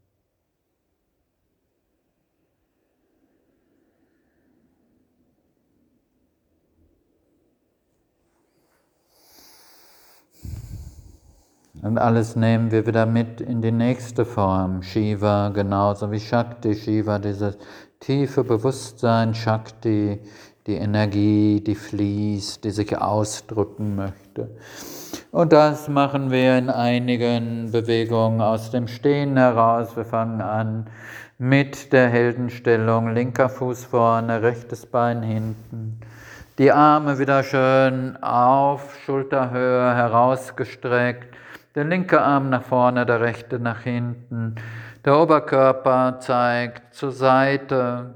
Und alles nehmen wir wieder mit in die nächste Form. Shiva, genauso wie Shakti. Shiva, dieses tiefe Bewusstsein. Shakti, die Energie, die fließt, die sich ausdrücken möchte. Und das machen wir in einigen Bewegungen aus dem Stehen heraus. Wir fangen an mit der Heldenstellung. Linker Fuß vorne, rechtes Bein hinten. Die Arme wieder schön auf Schulterhöhe herausgestreckt. Der linke Arm nach vorne, der rechte nach hinten. Der Oberkörper zeigt zur Seite.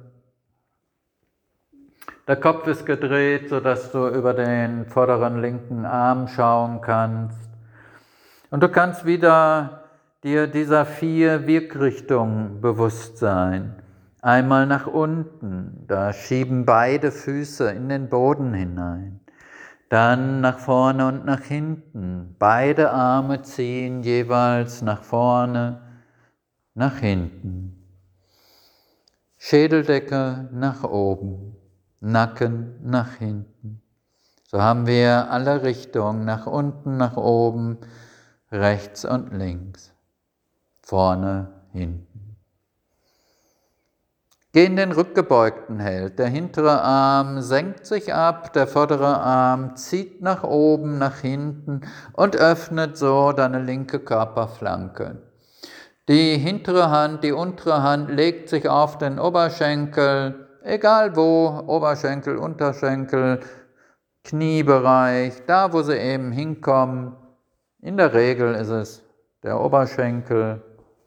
Der Kopf ist gedreht, sodass du über den vorderen linken Arm schauen kannst. Und du kannst wieder dir dieser vier Wirkrichtungen bewusst sein. Einmal nach unten, da schieben beide Füße in den Boden hinein. Dann nach vorne und nach hinten. Beide Arme ziehen jeweils nach vorne, nach hinten. Schädeldecke nach oben, Nacken nach hinten. So haben wir alle Richtungen, nach unten, nach oben, rechts und links, vorne, hinten. Geh in den rückgebeugten Held. Der hintere Arm senkt sich ab, der vordere Arm zieht nach oben, nach hinten und öffnet so deine linke Körperflanke. Die hintere Hand, die untere Hand legt sich auf den Oberschenkel, egal wo, Oberschenkel, Unterschenkel, Kniebereich, da wo sie eben hinkommen. In der Regel ist es der Oberschenkel.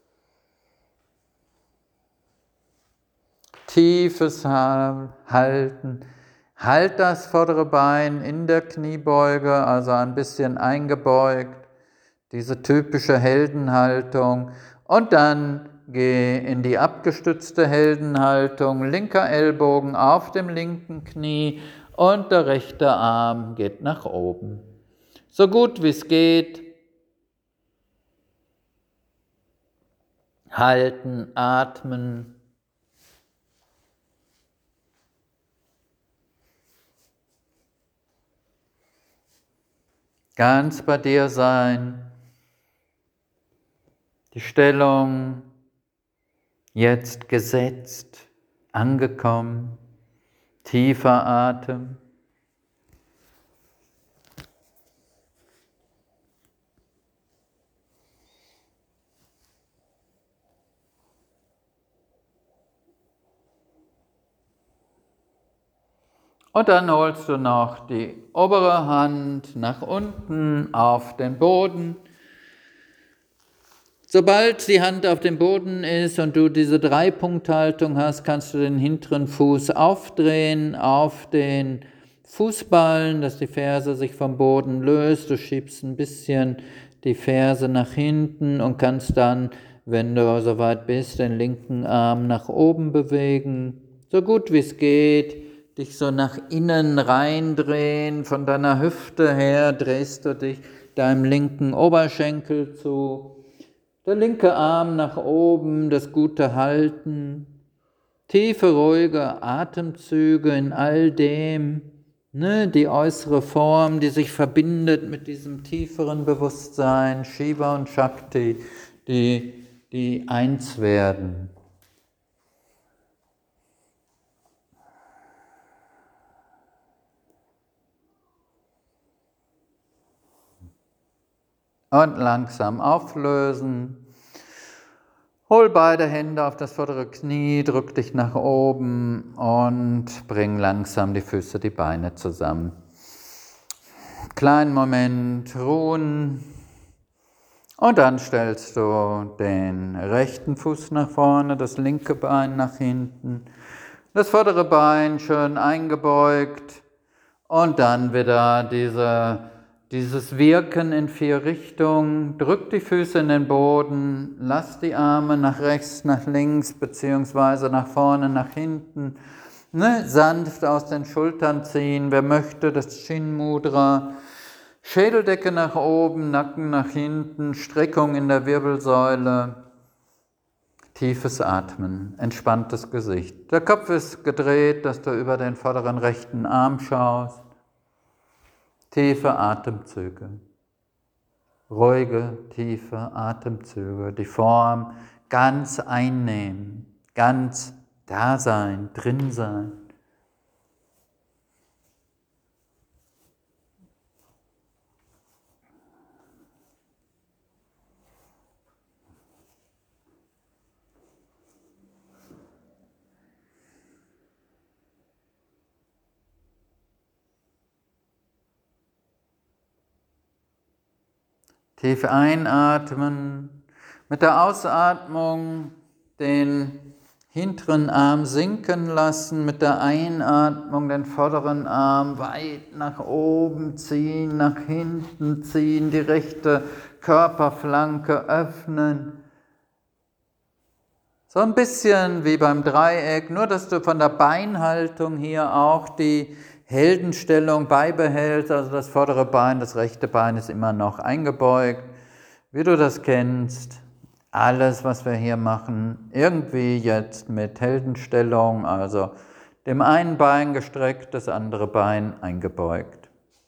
Tiefes Halten. Halt das vordere Bein in der Kniebeuge, also ein bisschen eingebeugt. Diese typische Heldenhaltung. Und dann geh in die abgestützte Heldenhaltung. Linker Ellbogen auf dem linken Knie und der rechte Arm geht nach oben. So gut wie es geht. Halten, atmen. Ganz bei dir sein. Die Stellung jetzt gesetzt, angekommen, tiefer Atem. Und dann holst du noch die obere Hand nach unten auf den Boden. Sobald die Hand auf dem Boden ist und du diese Dreipunkthaltung hast, kannst du den hinteren Fuß aufdrehen auf den Fußballen, dass die Ferse sich vom Boden löst. Du schiebst ein bisschen die Ferse nach hinten und kannst dann, wenn du soweit bist, den linken Arm nach oben bewegen. So gut wie es geht, dich so nach innen reindrehen. Von deiner Hüfte her drehst du dich deinem linken Oberschenkel zu. Der linke Arm nach oben, das gute Halten, tiefe, ruhige Atemzüge in all dem, ne, die äußere Form, die sich verbindet mit diesem tieferen Bewusstsein, Shiva und Shakti, die, die eins werden. Und langsam auflösen. Hol beide Hände auf das vordere Knie, drück dich nach oben und bring langsam die Füße, die Beine zusammen. Kleinen Moment ruhen. Und dann stellst du den rechten Fuß nach vorne, das linke Bein nach hinten, das vordere Bein schön eingebeugt und dann wieder diese Dieses Wirken in vier Richtungen, drück die Füße in den Boden, lass die Arme nach rechts, nach links, beziehungsweise nach vorne, nach hinten, ne? Sanft aus den Schultern ziehen, wer möchte, das Chin Mudra, Schädeldecke nach oben, Nacken nach hinten, Streckung in der Wirbelsäule, tiefes Atmen, entspanntes Gesicht. Der Kopf ist gedreht, dass du über den vorderen rechten Arm schaust. Tiefe Atemzüge, ruhige, tiefe Atemzüge, die Form ganz einnehmen, ganz da sein, drin sein. Tief einatmen, mit der Ausatmung den hinteren Arm sinken lassen, mit der Einatmung den vorderen Arm weit nach oben ziehen, nach hinten ziehen, die rechte Körperflanke öffnen. So ein bisschen wie beim Dreieck, nur dass du von der Beinhaltung hier auch die Heldenstellung beibehältst, also das vordere Bein, das rechte Bein ist immer noch eingebeugt, wie du das kennst. Alles, was wir hier machen, irgendwie jetzt mit Heldenstellung, also dem einen Bein gestreckt, das andere Bein eingebeugt.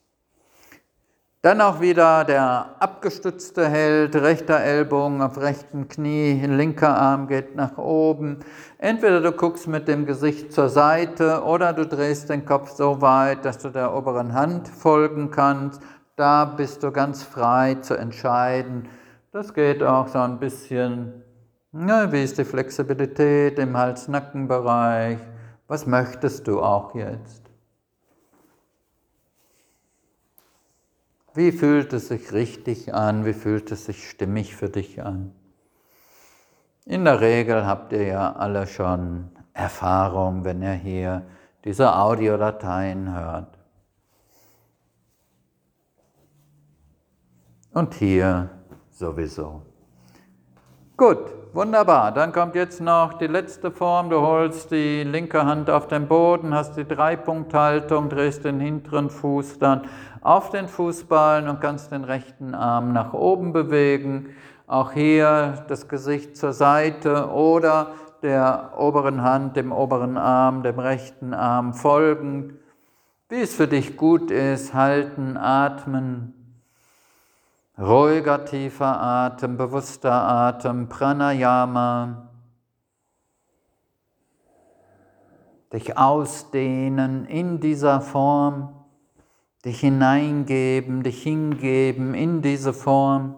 Dann auch wieder der abgestützte Held, rechter Ellbogen auf rechtem Knie, linker Arm geht nach oben. Entweder du guckst mit dem Gesicht zur Seite oder du drehst den Kopf so weit, dass du der oberen Hand folgen kannst. Da bist du ganz frei zu entscheiden. Das geht auch so ein bisschen Na, wie ist die Flexibilität im Hals-Nacken-Bereich? Was möchtest du auch jetzt? Wie fühlt es sich richtig an? Wie fühlt es sich stimmig für dich an? In der Regel habt ihr ja alle schon Erfahrung, wenn ihr hier diese Audiodateien hört. Und hier sowieso. Gut, wunderbar. Dann kommt jetzt noch die letzte Form. Du holst die linke Hand auf den Boden, hast die Dreipunkthaltung, drehst den hinteren Fuß dann auf den Fußballen und kannst den rechten Arm nach oben bewegen. Auch hier das Gesicht zur Seite oder der oberen Hand, dem oberen Arm, dem rechten Arm folgend. Wie es für dich gut ist, halten, atmen. Ruhiger, tiefer Atem, bewusster Atem, Pranayama. Dich ausdehnen in dieser Form, dich hineingeben, dich hingeben in diese Form.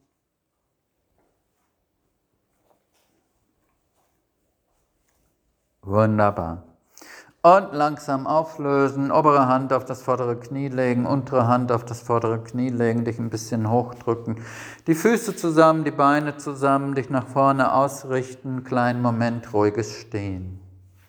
Wunderbar. Und langsam auflösen, obere Hand auf das vordere Knie legen, untere Hand auf das vordere Knie legen, dich ein bisschen hochdrücken. Die Füße zusammen, die Beine zusammen, dich nach vorne ausrichten, kleinen Moment ruhiges Stehen.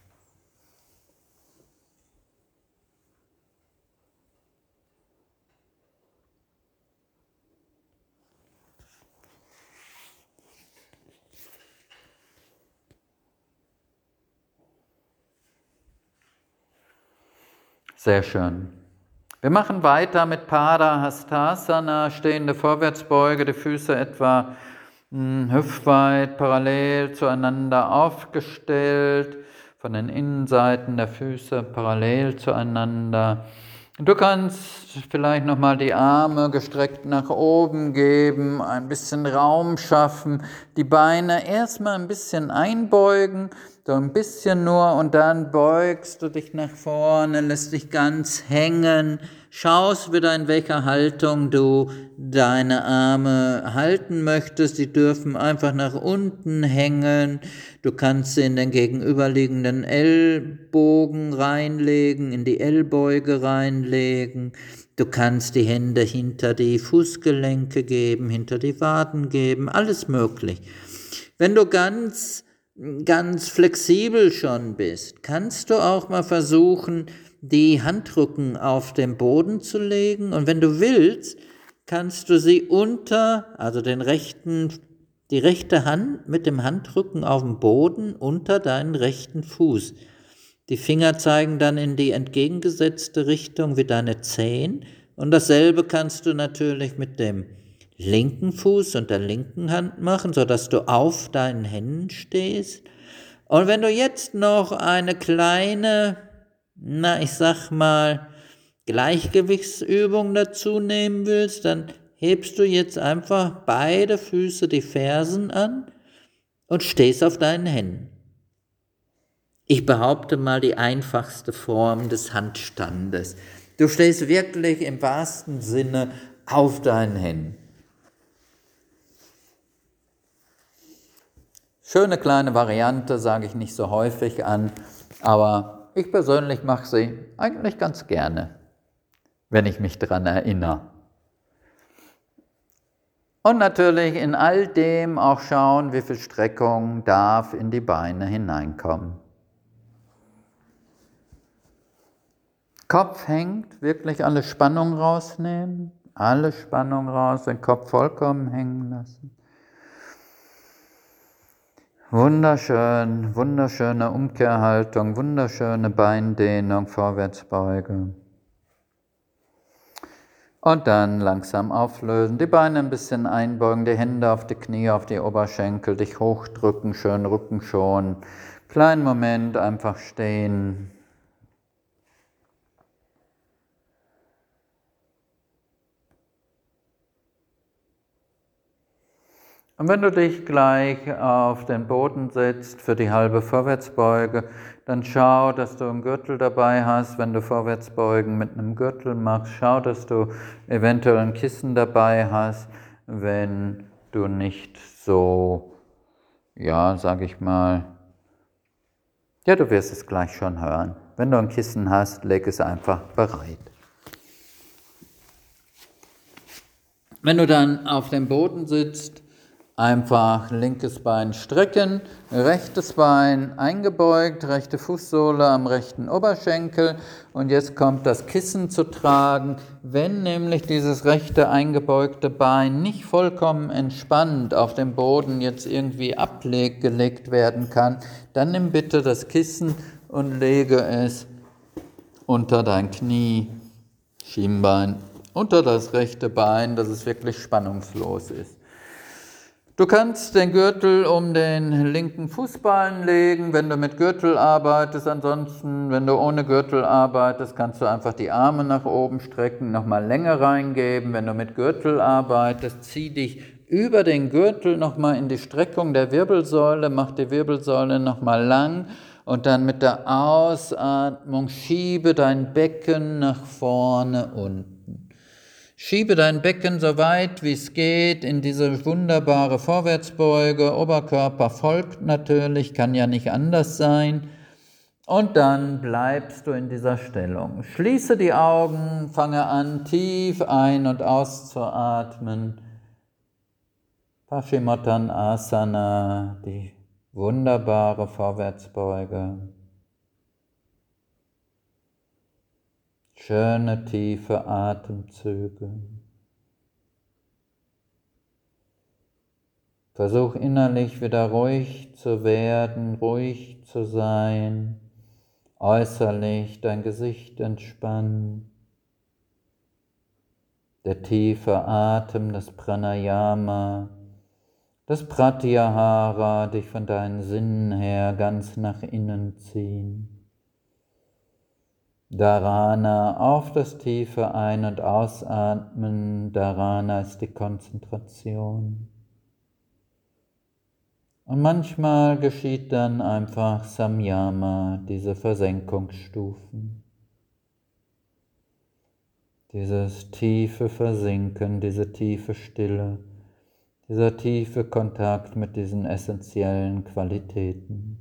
Sehr schön. Wir machen weiter mit Padahastasana, stehende Vorwärtsbeuge, die Füße etwa mh, hüftweit parallel zueinander aufgestellt, von den Innenseiten der Füße parallel zueinander. Du kannst vielleicht nochmal die Arme gestreckt nach oben geben, ein bisschen Raum schaffen, die Beine erstmal ein bisschen einbeugen, so ein bisschen nur, und dann beugst du dich nach vorne, lässt dich ganz hängen, schaust wieder, in welcher Haltung du deine Arme halten möchtest. Die dürfen einfach nach unten hängen. Du kannst sie in den gegenüberliegenden Ellbogen reinlegen, in die Ellbeuge reinlegen. Du kannst die Hände hinter die Fußgelenke geben, hinter die Waden geben, alles möglich. Wenn du ganz ganz flexibel schon bist, kannst du auch mal versuchen, die Handrücken auf den Boden zu legen, und wenn du willst, kannst du sie unter, also den rechten, die rechte Hand mit dem Handrücken auf dem Boden unter deinen rechten Fuß. Die Finger zeigen dann in die entgegengesetzte Richtung wie deine Zehen, und dasselbe kannst du natürlich mit dem linken Fuß und der linken Hand machen, sodass du auf deinen Händen stehst. Und wenn du jetzt noch eine kleine, na ich sag mal, Gleichgewichtsübung dazu nehmen willst, dann hebst du jetzt einfach beide Füße die Fersen an und stehst auf deinen Händen. Ich behaupte mal die einfachste Form des Handstandes. Du stehst wirklich im wahrsten Sinne auf deinen Händen. Schöne kleine Variante, sage ich nicht so häufig an, aber ich persönlich mache sie eigentlich ganz gerne, wenn ich mich daran erinnere. Und natürlich in all dem auch schauen, wie viel Streckung darf in die Beine hineinkommen. Kopf hängt, wirklich alle Spannung rausnehmen, alle Spannung raus, den Kopf vollkommen hängen lassen. Wunderschön, wunderschöne Umkehrhaltung, wunderschöne Beindehnung, Vorwärtsbeuge. Und dann langsam auflösen, die Beine ein bisschen einbeugen, die Hände auf die Knie, auf die Oberschenkel, dich hochdrücken, schön Rücken schonen. Kleinen Moment einfach stehen. Und wenn du dich gleich auf den Boden setzt für die halbe Vorwärtsbeuge, dann schau, dass du einen Gürtel dabei hast. Wenn du Vorwärtsbeugen mit einem Gürtel machst, schau, dass du eventuell ein Kissen dabei hast, wenn du nicht so ja, sage ich mal, ja, du wirst es gleich schon hören. Wenn du ein Kissen hast, leg es einfach bereit. Wenn du dann auf dem Boden sitzt, einfach linkes Bein strecken, rechtes Bein eingebeugt, rechte Fußsohle am rechten Oberschenkel und jetzt kommt das Kissen zu tragen. Wenn nämlich dieses rechte eingebeugte Bein nicht vollkommen entspannt auf dem Boden jetzt irgendwie abgelegt werden kann, dann nimm bitte das Kissen und lege es unter dein Knie, Schienbein, unter das rechte Bein, dass es wirklich spannungslos ist. Du kannst den Gürtel um den linken Fußballen legen, wenn du mit Gürtel arbeitest. Ansonsten, wenn du ohne Gürtel arbeitest, kannst du einfach die Arme nach oben strecken, nochmal Länge reingeben. Wenn du mit Gürtel arbeitest, zieh dich über den Gürtel nochmal in die Streckung der Wirbelsäule, mach die Wirbelsäule nochmal lang und dann mit der Ausatmung schiebe dein Becken nach vorne unten. Schiebe dein Becken so weit wie es geht in diese wunderbare Vorwärtsbeuge. Oberkörper folgt natürlich, kann ja nicht anders sein. Und dann bleibst du in dieser Stellung. Schließe die Augen, fange an, tief ein- und auszuatmen. Paschimottanasana, die wunderbare Vorwärtsbeuge. Schöne, tiefe Atemzüge. Versuch innerlich wieder ruhig zu werden, ruhig zu sein, äußerlich dein Gesicht entspannen. Der tiefe Atem, das Pranayama, das Pratyahara, dich von deinen Sinnen her ganz nach innen ziehen. Dharana, auf das tiefe Ein- und Ausatmen. Dharana ist die Konzentration. Und manchmal geschieht dann einfach Samyama, diese Versenkungsstufen. Dieses tiefe Versinken, diese tiefe Stille, dieser tiefe Kontakt mit diesen essentiellen Qualitäten.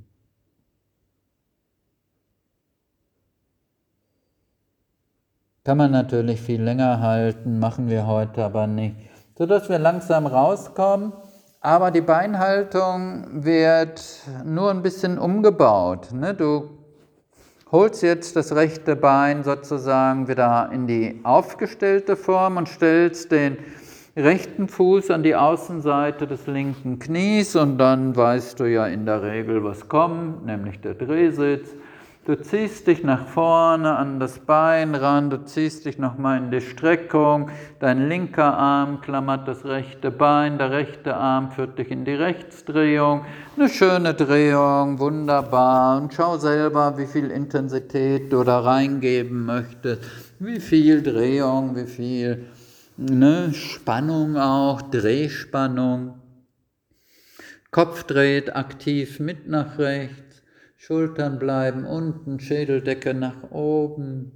Kann man natürlich viel länger halten, machen wir heute aber nicht, sodass wir langsam rauskommen, aber die Beinhaltung wird nur ein bisschen umgebaut. Ne? Du holst jetzt das rechte Bein sozusagen wieder in die aufgestellte Form und stellst den rechten Fuß an die Außenseite des linken Knies und dann weißt du ja in der Regel, was kommt, nämlich der Drehsitz. Du ziehst dich nach vorne an das Bein ran, du ziehst dich nochmal in die Streckung, dein linker Arm klammert das rechte Bein, der rechte Arm führt dich in die Rechtsdrehung. Eine schöne Drehung, wunderbar. Und schau selber, wie viel Intensität du da reingeben möchtest, wie viel Drehung, wie viel ne, Spannung auch, Drehspannung. Kopf dreht aktiv mit nach rechts. Schultern bleiben unten, Schädeldecke nach oben.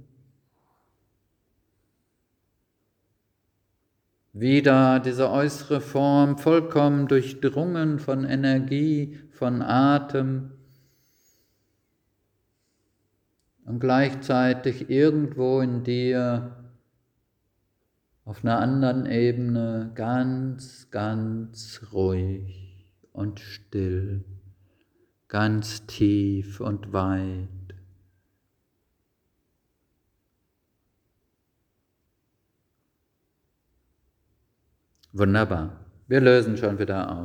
Wieder diese äußere Form, vollkommen durchdrungen von Energie, von Atem. Und gleichzeitig irgendwo in dir, auf einer anderen Ebene, ganz, ganz ruhig und still. Ganz tief und weit. Wunderbar. Wir lösen schon wieder auf.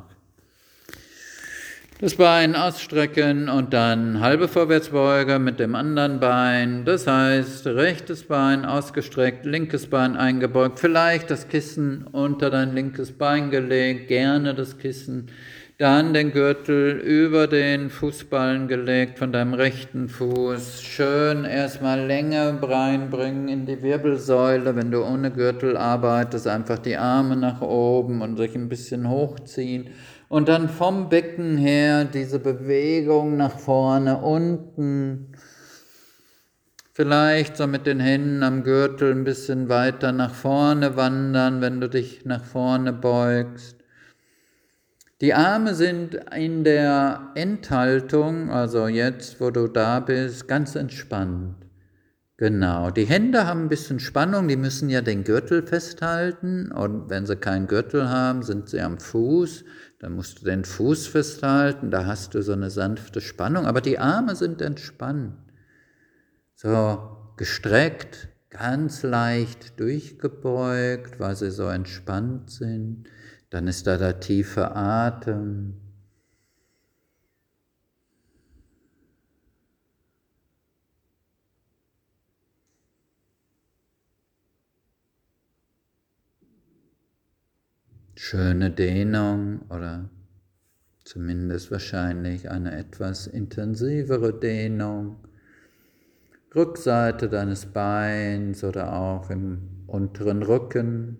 Das Bein ausstrecken und dann halbe Vorwärtsbeuge mit dem anderen Bein. Das heißt, rechtes Bein ausgestreckt, linkes Bein eingebeugt. Vielleicht das Kissen unter dein linkes Bein gelegt, gerne das Kissen. Dann den Gürtel über den Fußballen gelegt von deinem rechten Fuß. Schön erstmal Länge reinbringen in die Wirbelsäule. Wenn du ohne Gürtel arbeitest, einfach die Arme nach oben und sich ein bisschen hochziehen. Und dann vom Becken her diese Bewegung nach vorne, unten. Vielleicht so mit den Händen am Gürtel ein bisschen weiter nach vorne wandern, wenn du dich nach vorne beugst. Die Arme sind in der Enthaltung, also jetzt, wo du da bist, ganz entspannt. Genau, die Hände haben ein bisschen Spannung, die müssen ja den Gürtel festhalten und wenn sie keinen Gürtel haben, sind sie am Fuß, dann musst du den Fuß festhalten, da hast du so eine sanfte Spannung, aber die Arme sind entspannt, so gestreckt, ganz leicht durchgebeugt, weil sie so entspannt sind, dann ist da der tiefe Atem. Schöne Dehnung oder zumindest wahrscheinlich eine etwas intensivere Dehnung. Rückseite deines Beins oder auch im unteren Rücken.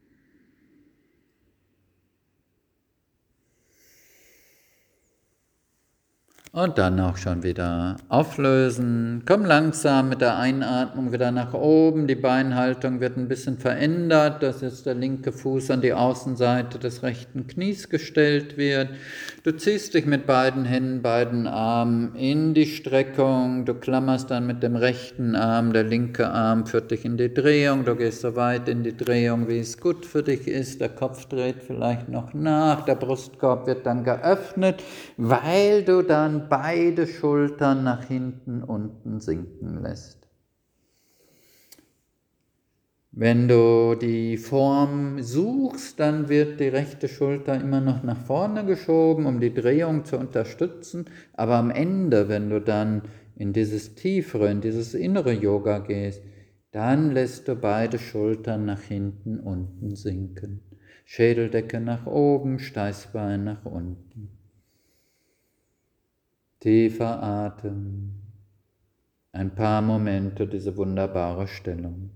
Und dann auch schon wieder auflösen. Komm langsam mit der Einatmung wieder nach oben. Die Beinhaltung wird ein bisschen verändert, dass jetzt der linke Fuß an die Außenseite des rechten Knies gestellt wird. Du ziehst dich mit beiden Händen, beiden Armen in die Streckung. Du klammerst dann mit dem rechten Arm. Der linke Arm führt dich in die Drehung. Du gehst so weit in die Drehung, wie es gut für dich ist. Der Kopf dreht vielleicht noch nach. Der Brustkorb wird dann geöffnet, weil du dann beide Schultern nach hinten unten sinken lässt. Wenn du die Form suchst, dann wird die rechte Schulter immer noch nach vorne geschoben, um die Drehung zu unterstützen. Aber am Ende, wenn du dann in dieses tiefere, in dieses innere Yoga gehst, dann lässt du beide Schultern nach hinten unten sinken. Schädeldecke nach oben, Steißbein nach unten. Tiefer Atem, ein paar Momente diese wunderbare Stellung.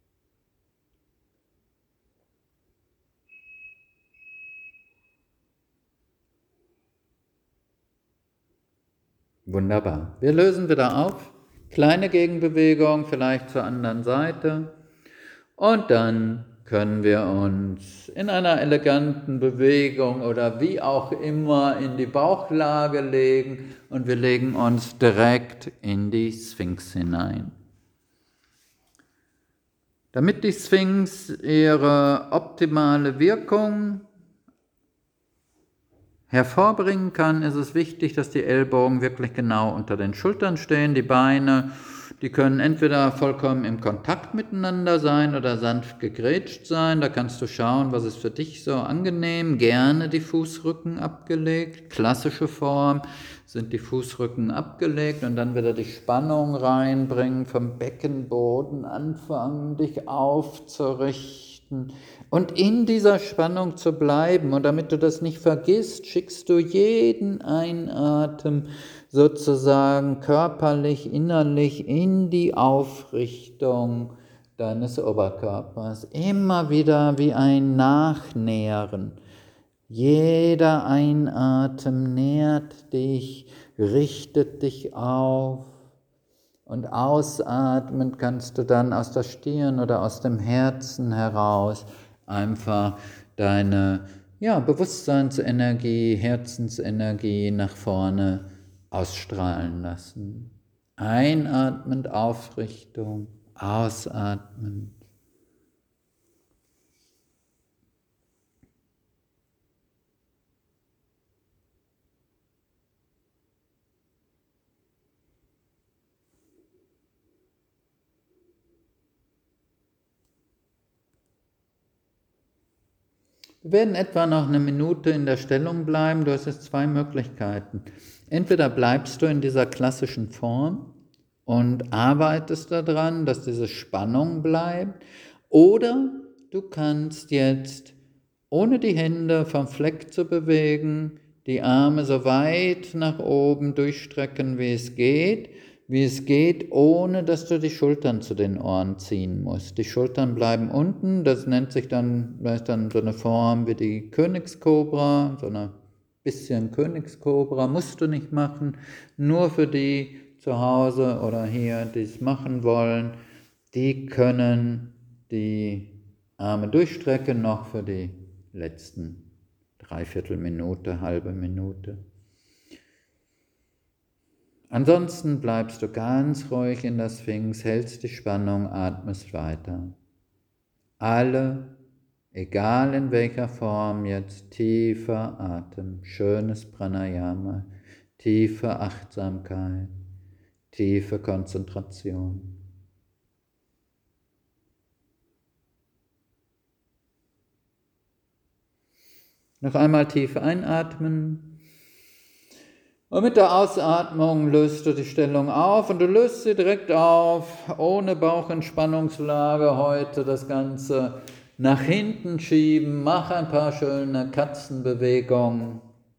Wunderbar. Wir lösen wieder auf. Kleine Gegenbewegung, vielleicht zur anderen Seite. Und dann können wir uns in einer eleganten Bewegung oder wie auch immer in die Bauchlage legen und wir legen uns direkt in die Sphinx hinein. Damit die Sphinx ihre optimale Wirkung hervorbringen kann, ist es wichtig, dass die Ellbogen wirklich genau unter den Schultern stehen, die Beine. Die können entweder vollkommen im Kontakt miteinander sein oder sanft gegrätscht sein. Da kannst du schauen, was ist für dich so angenehm. Gerne die Fußrücken abgelegt. Klassische Form sind die Fußrücken abgelegt und dann wieder die Spannung reinbringen, vom Beckenboden anfangen, dich aufzurichten und in dieser Spannung zu bleiben. Und damit du das nicht vergisst, schickst du jeden Einatmen sozusagen körperlich, innerlich in die Aufrichtung deines Oberkörpers. Immer wieder wie ein Nachnähren. Jeder Einatmen nährt dich, richtet dich auf. Und ausatmend kannst du dann aus der Stirn oder aus dem Herzen heraus einfach deine ja, Bewusstseinsenergie, Herzensenergie nach vorne ausstrahlen lassen. Einatmend Aufrichtung, ausatmend. Wir werden etwa noch eine Minute in der Stellung bleiben. Du hast jetzt zwei Möglichkeiten. Entweder bleibst du in dieser klassischen Form und arbeitest daran, dass diese Spannung bleibt, oder du kannst jetzt, ohne die Hände vom Fleck zu bewegen, die Arme so weit nach oben durchstrecken, wie es geht, wie es geht, ohne dass du die Schultern zu den Ohren ziehen musst. Die Schultern bleiben unten, das nennt sich dann, das ist dann so eine Form wie die Königskobra, so eine bisschen Königskobra, musst du nicht machen, nur für die zu Hause oder hier, die es machen wollen, die können die Arme durchstrecken, noch für die letzten Dreiviertel Minute, halbe Minute. Ansonsten bleibst du ganz ruhig in der Sphinx, hältst die Spannung, atmest weiter. Alle, egal in welcher Form, jetzt tiefer Atem, schönes Pranayama, tiefe Achtsamkeit, tiefe Konzentration. Noch einmal tief einatmen. Und mit der Ausatmung löst du die Stellung auf und du löst sie direkt auf, ohne Bauchentspannungslage heute das Ganze nach hinten schieben. Mach ein paar schöne Katzenbewegungen.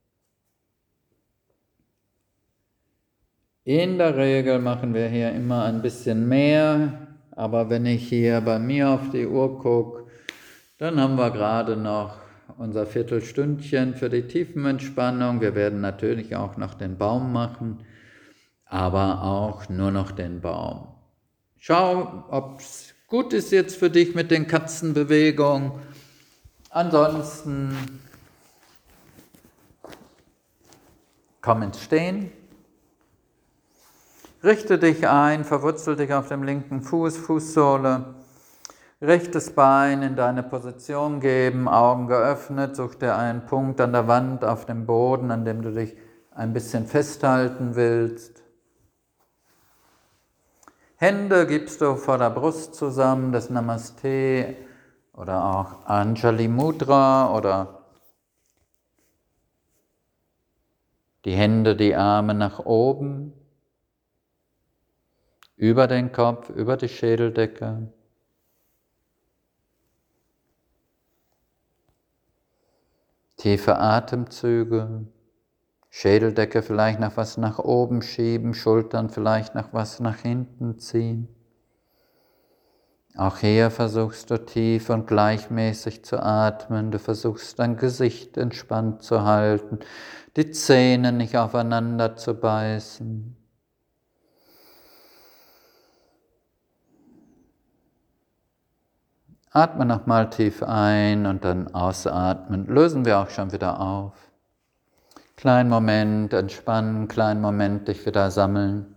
In der Regel machen wir hier immer ein bisschen mehr, aber wenn ich hier bei mir auf die Uhr gucke, dann haben wir gerade noch unser Viertelstündchen für die Tiefenentspannung. Wir werden natürlich auch noch den Baum machen, aber auch nur noch den Baum. Schau, ob es gut ist jetzt für dich mit den Katzenbewegungen. Ansonsten komm ins Stehen. Richte dich ein, verwurzel dich auf dem linken Fuß, Fußsohle. Rechtes Bein in deine Position geben, Augen geöffnet, such dir einen Punkt an der Wand, auf dem Boden, an dem du dich ein bisschen festhalten willst. Hände gibst du vor der Brust zusammen, das Namaste oder auch Anjali Mudra oder die Hände, die Arme nach oben, über den Kopf, über die Schädeldecke. Tiefe Atemzüge, Schädeldecke vielleicht noch was nach oben schieben, Schultern vielleicht noch was nach hinten ziehen. Auch hier versuchst du tief und gleichmäßig zu atmen, du versuchst dein Gesicht entspannt zu halten, die Zähne nicht aufeinander zu beißen. Atme nochmal tief ein und dann ausatmen. Lösen wir auch schon wieder auf. Kleinen Moment entspannen, kleinen Moment dich wieder sammeln.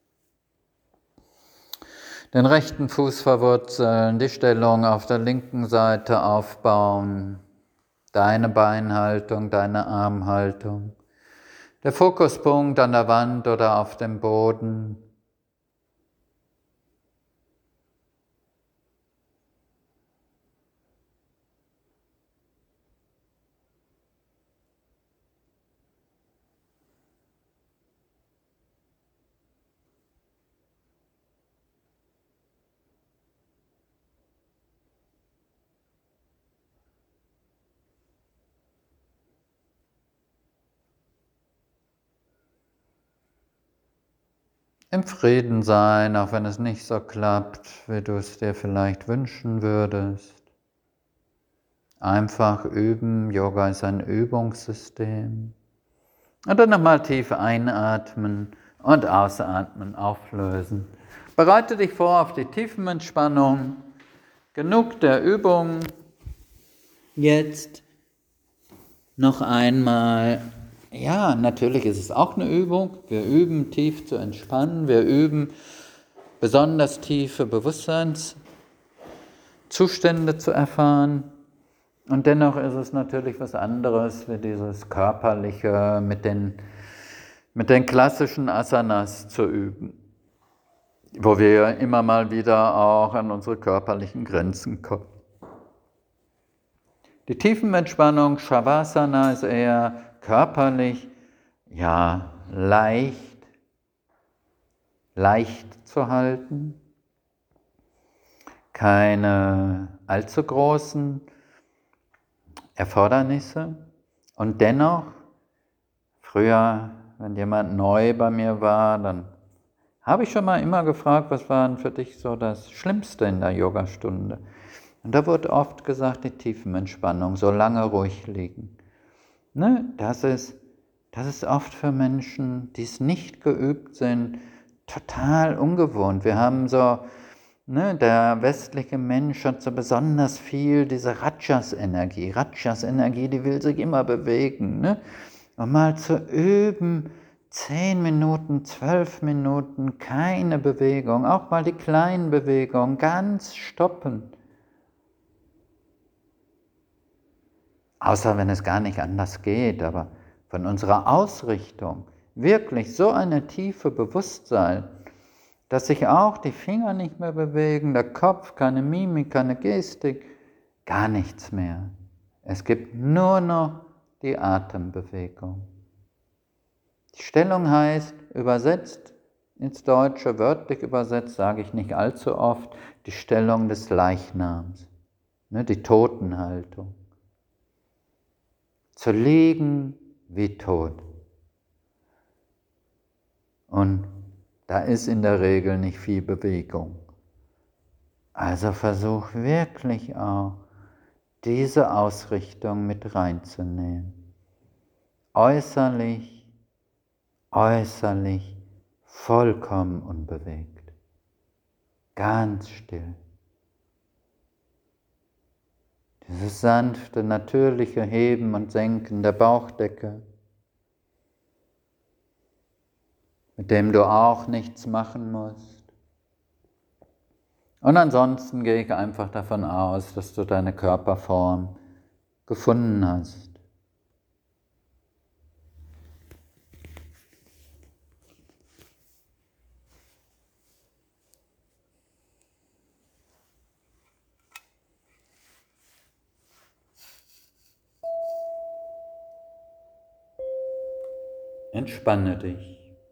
Den rechten Fuß verwurzeln, die Stellung auf der linken Seite aufbauen. Deine Beinhaltung, deine Armhaltung. Der Fokuspunkt an der Wand oder auf dem Boden. Im Frieden sein, auch wenn es nicht so klappt, wie du es dir vielleicht wünschen würdest. Einfach üben, Yoga ist ein Übungssystem. Und dann nochmal tief einatmen und ausatmen, auflösen. Bereite dich vor auf die Tiefenentspannung. Genug der Übung. Jetzt noch einmal. Ja, natürlich ist es auch eine Übung. Wir üben, tief zu entspannen. Wir üben, besonders tiefe Bewusstseinszustände zu erfahren. Und dennoch ist es natürlich was anderes, wie dieses Körperliche mit den, mit den klassischen Asanas zu üben, wo wir immer mal wieder auch an unsere körperlichen Grenzen kommen. Die Tiefenentspannung, Shavasana, ist eher körperlich, ja, leicht, leicht zu halten, keine allzu großen Erfordernisse und dennoch, früher, wenn jemand neu bei mir war, dann habe ich schon mal immer gefragt, was war denn für dich so das Schlimmste in der Yogastunde? Und da wurde oft gesagt, die Tiefenentspannung, so lange ruhig liegen. Ne, das ist, das ist oft für Menschen, die es nicht geübt sind, total ungewohnt. Wir haben so Ne, der westliche Mensch hat so besonders viel diese Rajas-Energie. Rajas-Energie, die will sich immer bewegen. Ne? Und mal zu üben, zehn Minuten, zwölf Minuten, keine Bewegung, auch mal die kleinen Bewegungen, ganz stoppen. Außer wenn es gar nicht anders geht, aber von unserer Ausrichtung wirklich so eine tiefe Bewusstsein, dass sich auch die Finger nicht mehr bewegen, der Kopf, keine Mimik, keine Gestik, gar nichts mehr. Es gibt nur noch die Atembewegung. Die Stellung heißt, übersetzt ins Deutsche, wörtlich übersetzt, sage ich nicht allzu oft, die Stellung des Leichnams, ne, die Totenhaltung. Zu liegen wie tot. Und da ist in der Regel nicht viel Bewegung. Also versuch wirklich auch, diese Ausrichtung mit reinzunehmen. Äußerlich, äußerlich, vollkommen unbewegt. Ganz still. Dieses sanfte, natürliche Heben und Senken der Bauchdecke, mit dem du auch nichts machen musst. Und ansonsten gehe ich einfach davon aus, dass du deine Körperform gefunden hast. Entspanne dich.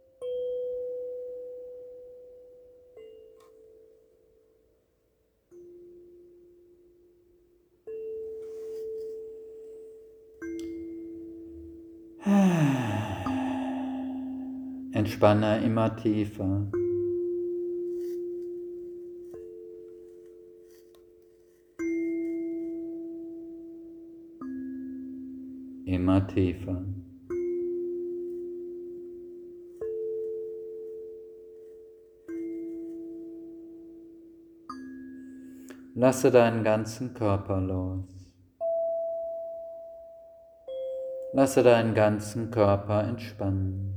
Entspanne immer tiefer. Immer tiefer. Lasse deinen ganzen Körper los. Lasse deinen ganzen Körper entspannen.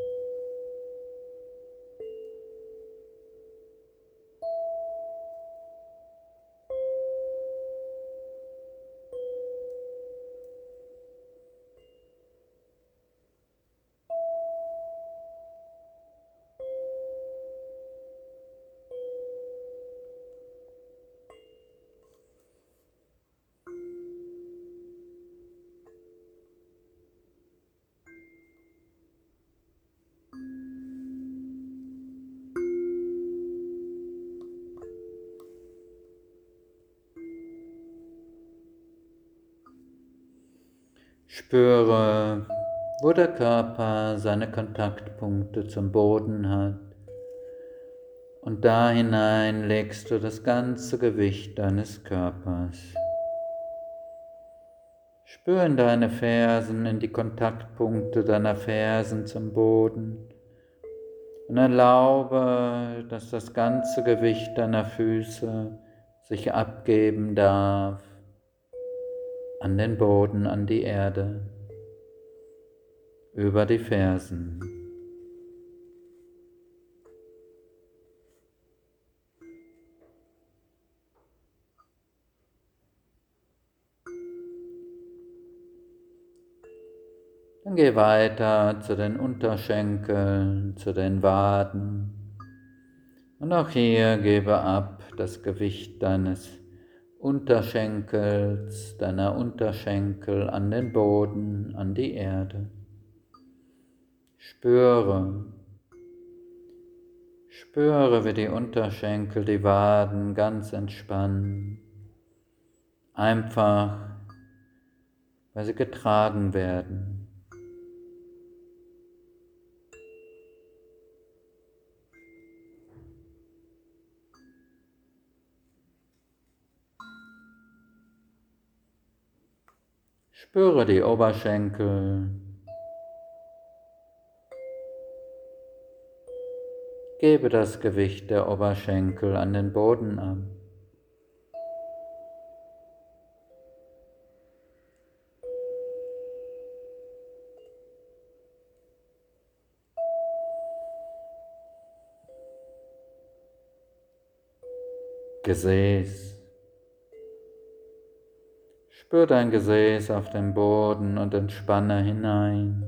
Spüre, wo der Körper seine Kontaktpunkte zum Boden hat. Und da hinein legst du das ganze Gewicht deines Körpers. Spür in deine Fersen, in die Kontaktpunkte deiner Fersen zum Boden und erlaube, dass das ganze Gewicht deiner Füße sich abgeben darf an den Boden, an die Erde, über die Fersen. Dann geh weiter zu den Unterschenkeln, zu den Waden. Und auch hier gebe ab das Gewicht deines Unterschenkels, deiner Unterschenkel an den Boden, an die Erde. Spüre, spüre, wie die Unterschenkel, die Waden ganz entspannen. Einfach, weil sie getragen werden. Spüre die Oberschenkel, Gebe das Gewicht der Oberschenkel an den Boden ab. Gesäß. Spür dein Gesäß auf dem Boden und entspanne hinein.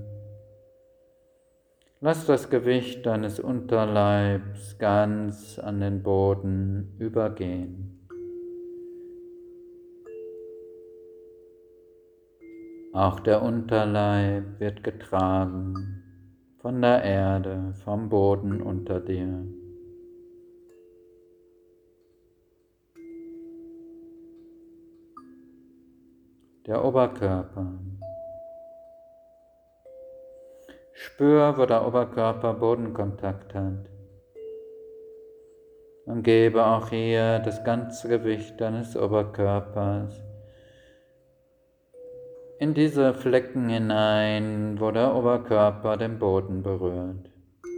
Lass das Gewicht deines Unterleibs ganz an den Boden übergehen. Auch der Unterleib wird getragen von der Erde, vom Boden unter dir. Der Oberkörper. Spür, wo der Oberkörper Bodenkontakt hat. Und gebe auch hier das ganze Gewicht deines Oberkörpers in diese Flecken hinein, wo der Oberkörper den Boden berührt.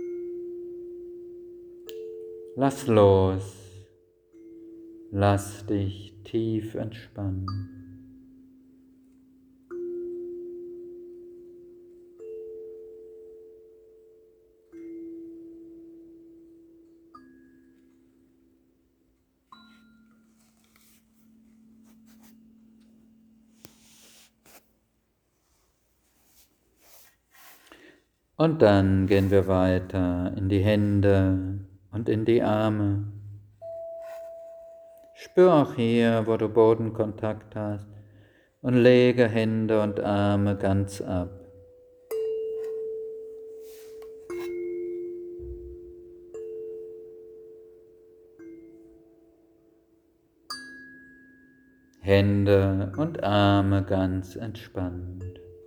Lass los. Lass dich tief entspannen. Und dann gehen wir weiter in die Hände und in die Arme. Spür auch hier, wo du Bodenkontakt hast, und lege Hände und Arme ganz ab. Hände und Arme ganz entspannt.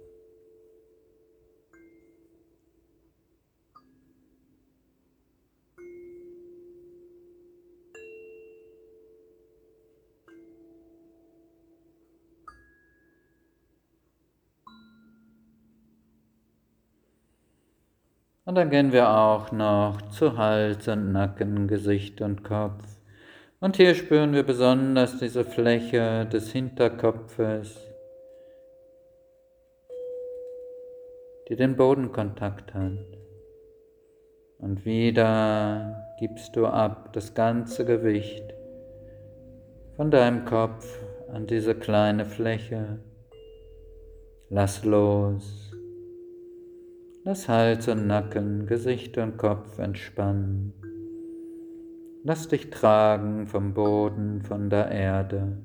Und dann gehen wir auch noch zu Hals und Nacken, Gesicht und Kopf. Und hier spüren wir besonders diese Fläche des Hinterkopfes, die den Bodenkontakt hat. Und wieder gibst du ab das ganze Gewicht von deinem Kopf an diese kleine Fläche. Lass los. Lass Hals und Nacken, Gesicht und Kopf entspannen. Lass dich tragen vom Boden, von der Erde.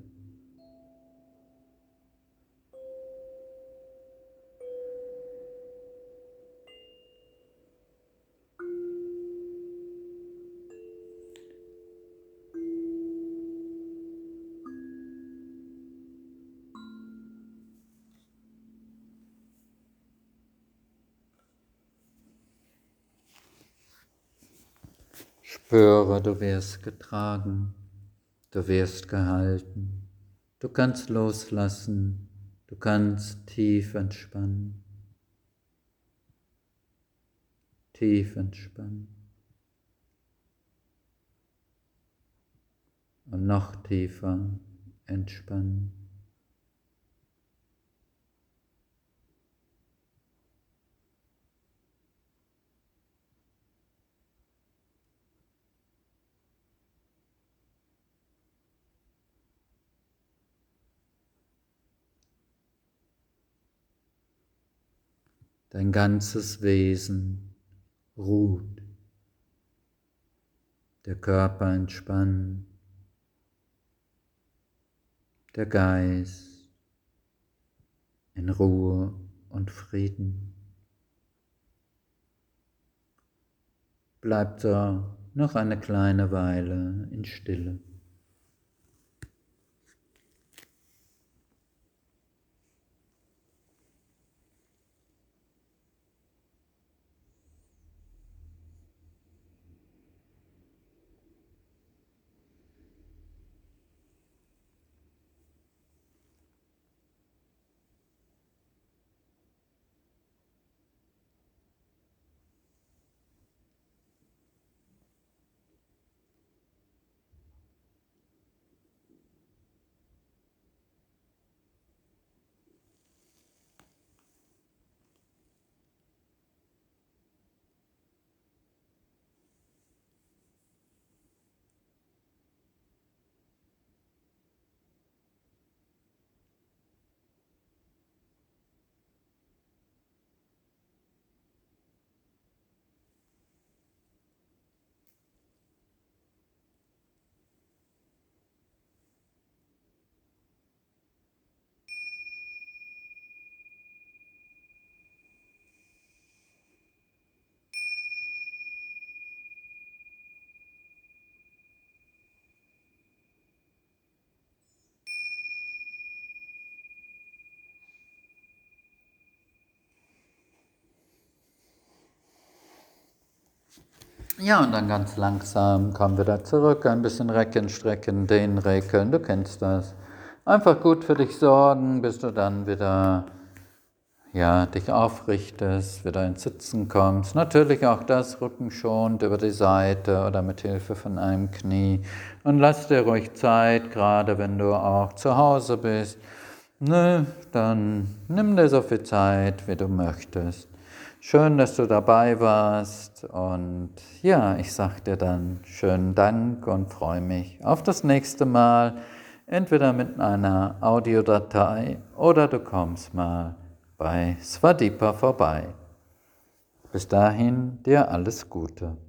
Spüre, du wirst getragen, du wirst gehalten, du kannst loslassen, du kannst tief entspannen, tief entspannen und noch tiefer entspannen. Dein ganzes Wesen ruht, der Körper entspannt, der Geist in Ruhe und Frieden. Bleib so noch eine kleine Weile in Stille. Ja, und dann ganz langsam komm wieder zurück, ein bisschen recken, strecken, dehnen, rekeln, du kennst das. Einfach gut für dich sorgen, bis du dann wieder ja, dich aufrichtest, wieder ins Sitzen kommst. Natürlich auch das rückenschonend über die Seite oder mit Hilfe von einem Knie. Und lass dir ruhig Zeit, gerade wenn du auch zu Hause bist. Ne, dann nimm dir so viel Zeit, wie du möchtest. Schön, dass du dabei warst und ja, ich sag dir dann schönen Dank und freue mich auf das nächste Mal, entweder mit einer Audiodatei oder du kommst mal bei Swadeepa vorbei. Bis dahin dir alles Gute.